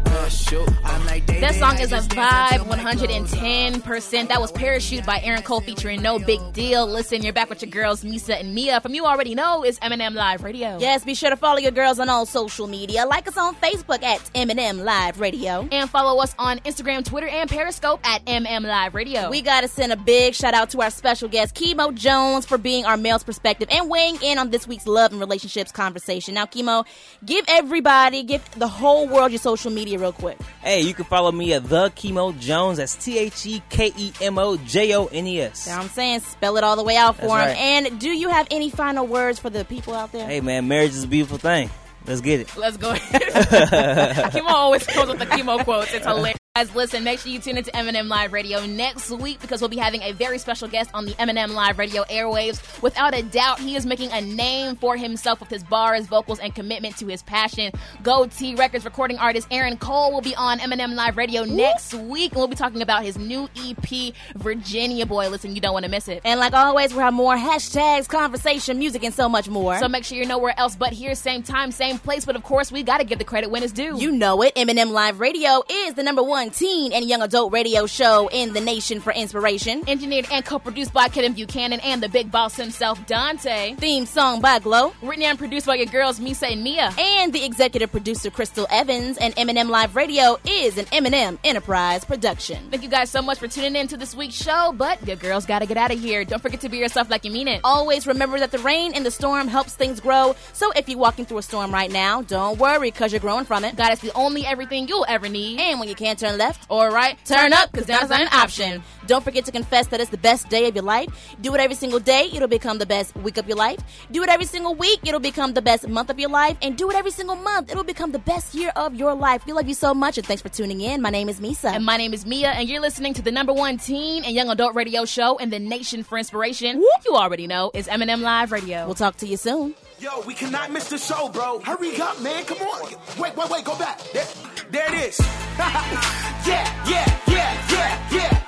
Speaker 3: That song is a vibe, one hundred ten percent. That was Parachute by Aaron Cole featuring No Big Deal. Listen, you're back with your girls, Misa and Mia. From You Already Know is Eminem Live Radio.
Speaker 2: Yes, be sure to follow your girls on all social media. Like us on Facebook at Eminem Live Radio.
Speaker 3: And follow us on Instagram, Twitter, and Periscope at M M Live Radio.
Speaker 2: We got to send a big shout out to our special guest, Kimo Jones, for being our male's perspective and weighing in on this week's love and relationships conversation. Now, Kimo, give everybody, give the whole world your social media real quick.
Speaker 8: Hey, you can follow me at The Kimo Jones. That's T H E K E M O J O N E S.
Speaker 2: That's what I'm saying. Spell it all the way out for
Speaker 8: That's
Speaker 2: him.
Speaker 8: right.
Speaker 2: And do you have any final words for the people out there?
Speaker 8: Hey, man, marriage is a beautiful thing. Let's get it.
Speaker 3: Let's go. Kimo always goes with the Kimo quotes. It's hilarious. Guys, listen, make sure you tune into Eminem Live Radio next week because we'll be having a very special guest on the Eminem Live Radio airwaves. Without a doubt, he is making a name for himself with his bars, vocals, and commitment to his passion. Gold T Records recording artist Aaron Cole will be on Eminem Live Radio next week, and we'll be talking about his new E P, Virginia Boy. Listen, you don't want to miss it.
Speaker 2: And like always, we'll have more hashtags, conversation, music, and so much more.
Speaker 3: So make sure you're nowhere else but here, same time, same place. But of course, we got to give the credit when it's due.
Speaker 2: You know it. Eminem Live Radio is the number one teen and young adult radio show in the nation for inspiration.
Speaker 3: Engineered and co-produced by Kevin Buchanan and the big boss himself, Dante.
Speaker 2: Theme song by Glow.
Speaker 3: Written and produced by your girls, Misa and Mia.
Speaker 2: And the executive producer, Crystal Evans. And Eminem Live Radio is an Eminem Enterprise production.
Speaker 3: Thank you guys so much for tuning in to this week's show, but your girls got to get out of here. Don't forget to be yourself like you mean it.
Speaker 2: Always remember that the rain and the storm helps things grow. So if you're walking through a storm right now, don't worry because you're growing from it.
Speaker 3: God is the only everything you'll ever need.
Speaker 2: And when you can't turn left
Speaker 3: or right,
Speaker 2: turn up, because down's not an option. Don't forget to confess that it's the best day of your life. Do it every single day. It'll become the best week of your life. Do it every single week. It'll become the best month of your life. And do it every single month. It'll become the best year of your life. We love you so much, and thanks for tuning in. My name is Misa.
Speaker 3: And my name is Mia, and you're listening to the number one teen and young adult radio show in the nation for inspiration. Whoop. You already know it's Eminem Live Radio.
Speaker 2: We'll talk to you soon.
Speaker 1: Yo, we cannot miss the show, bro. Hurry up, man. Come on. Wait, wait, wait. Go back. There, there it is. yeah, yeah, yeah, yeah, yeah.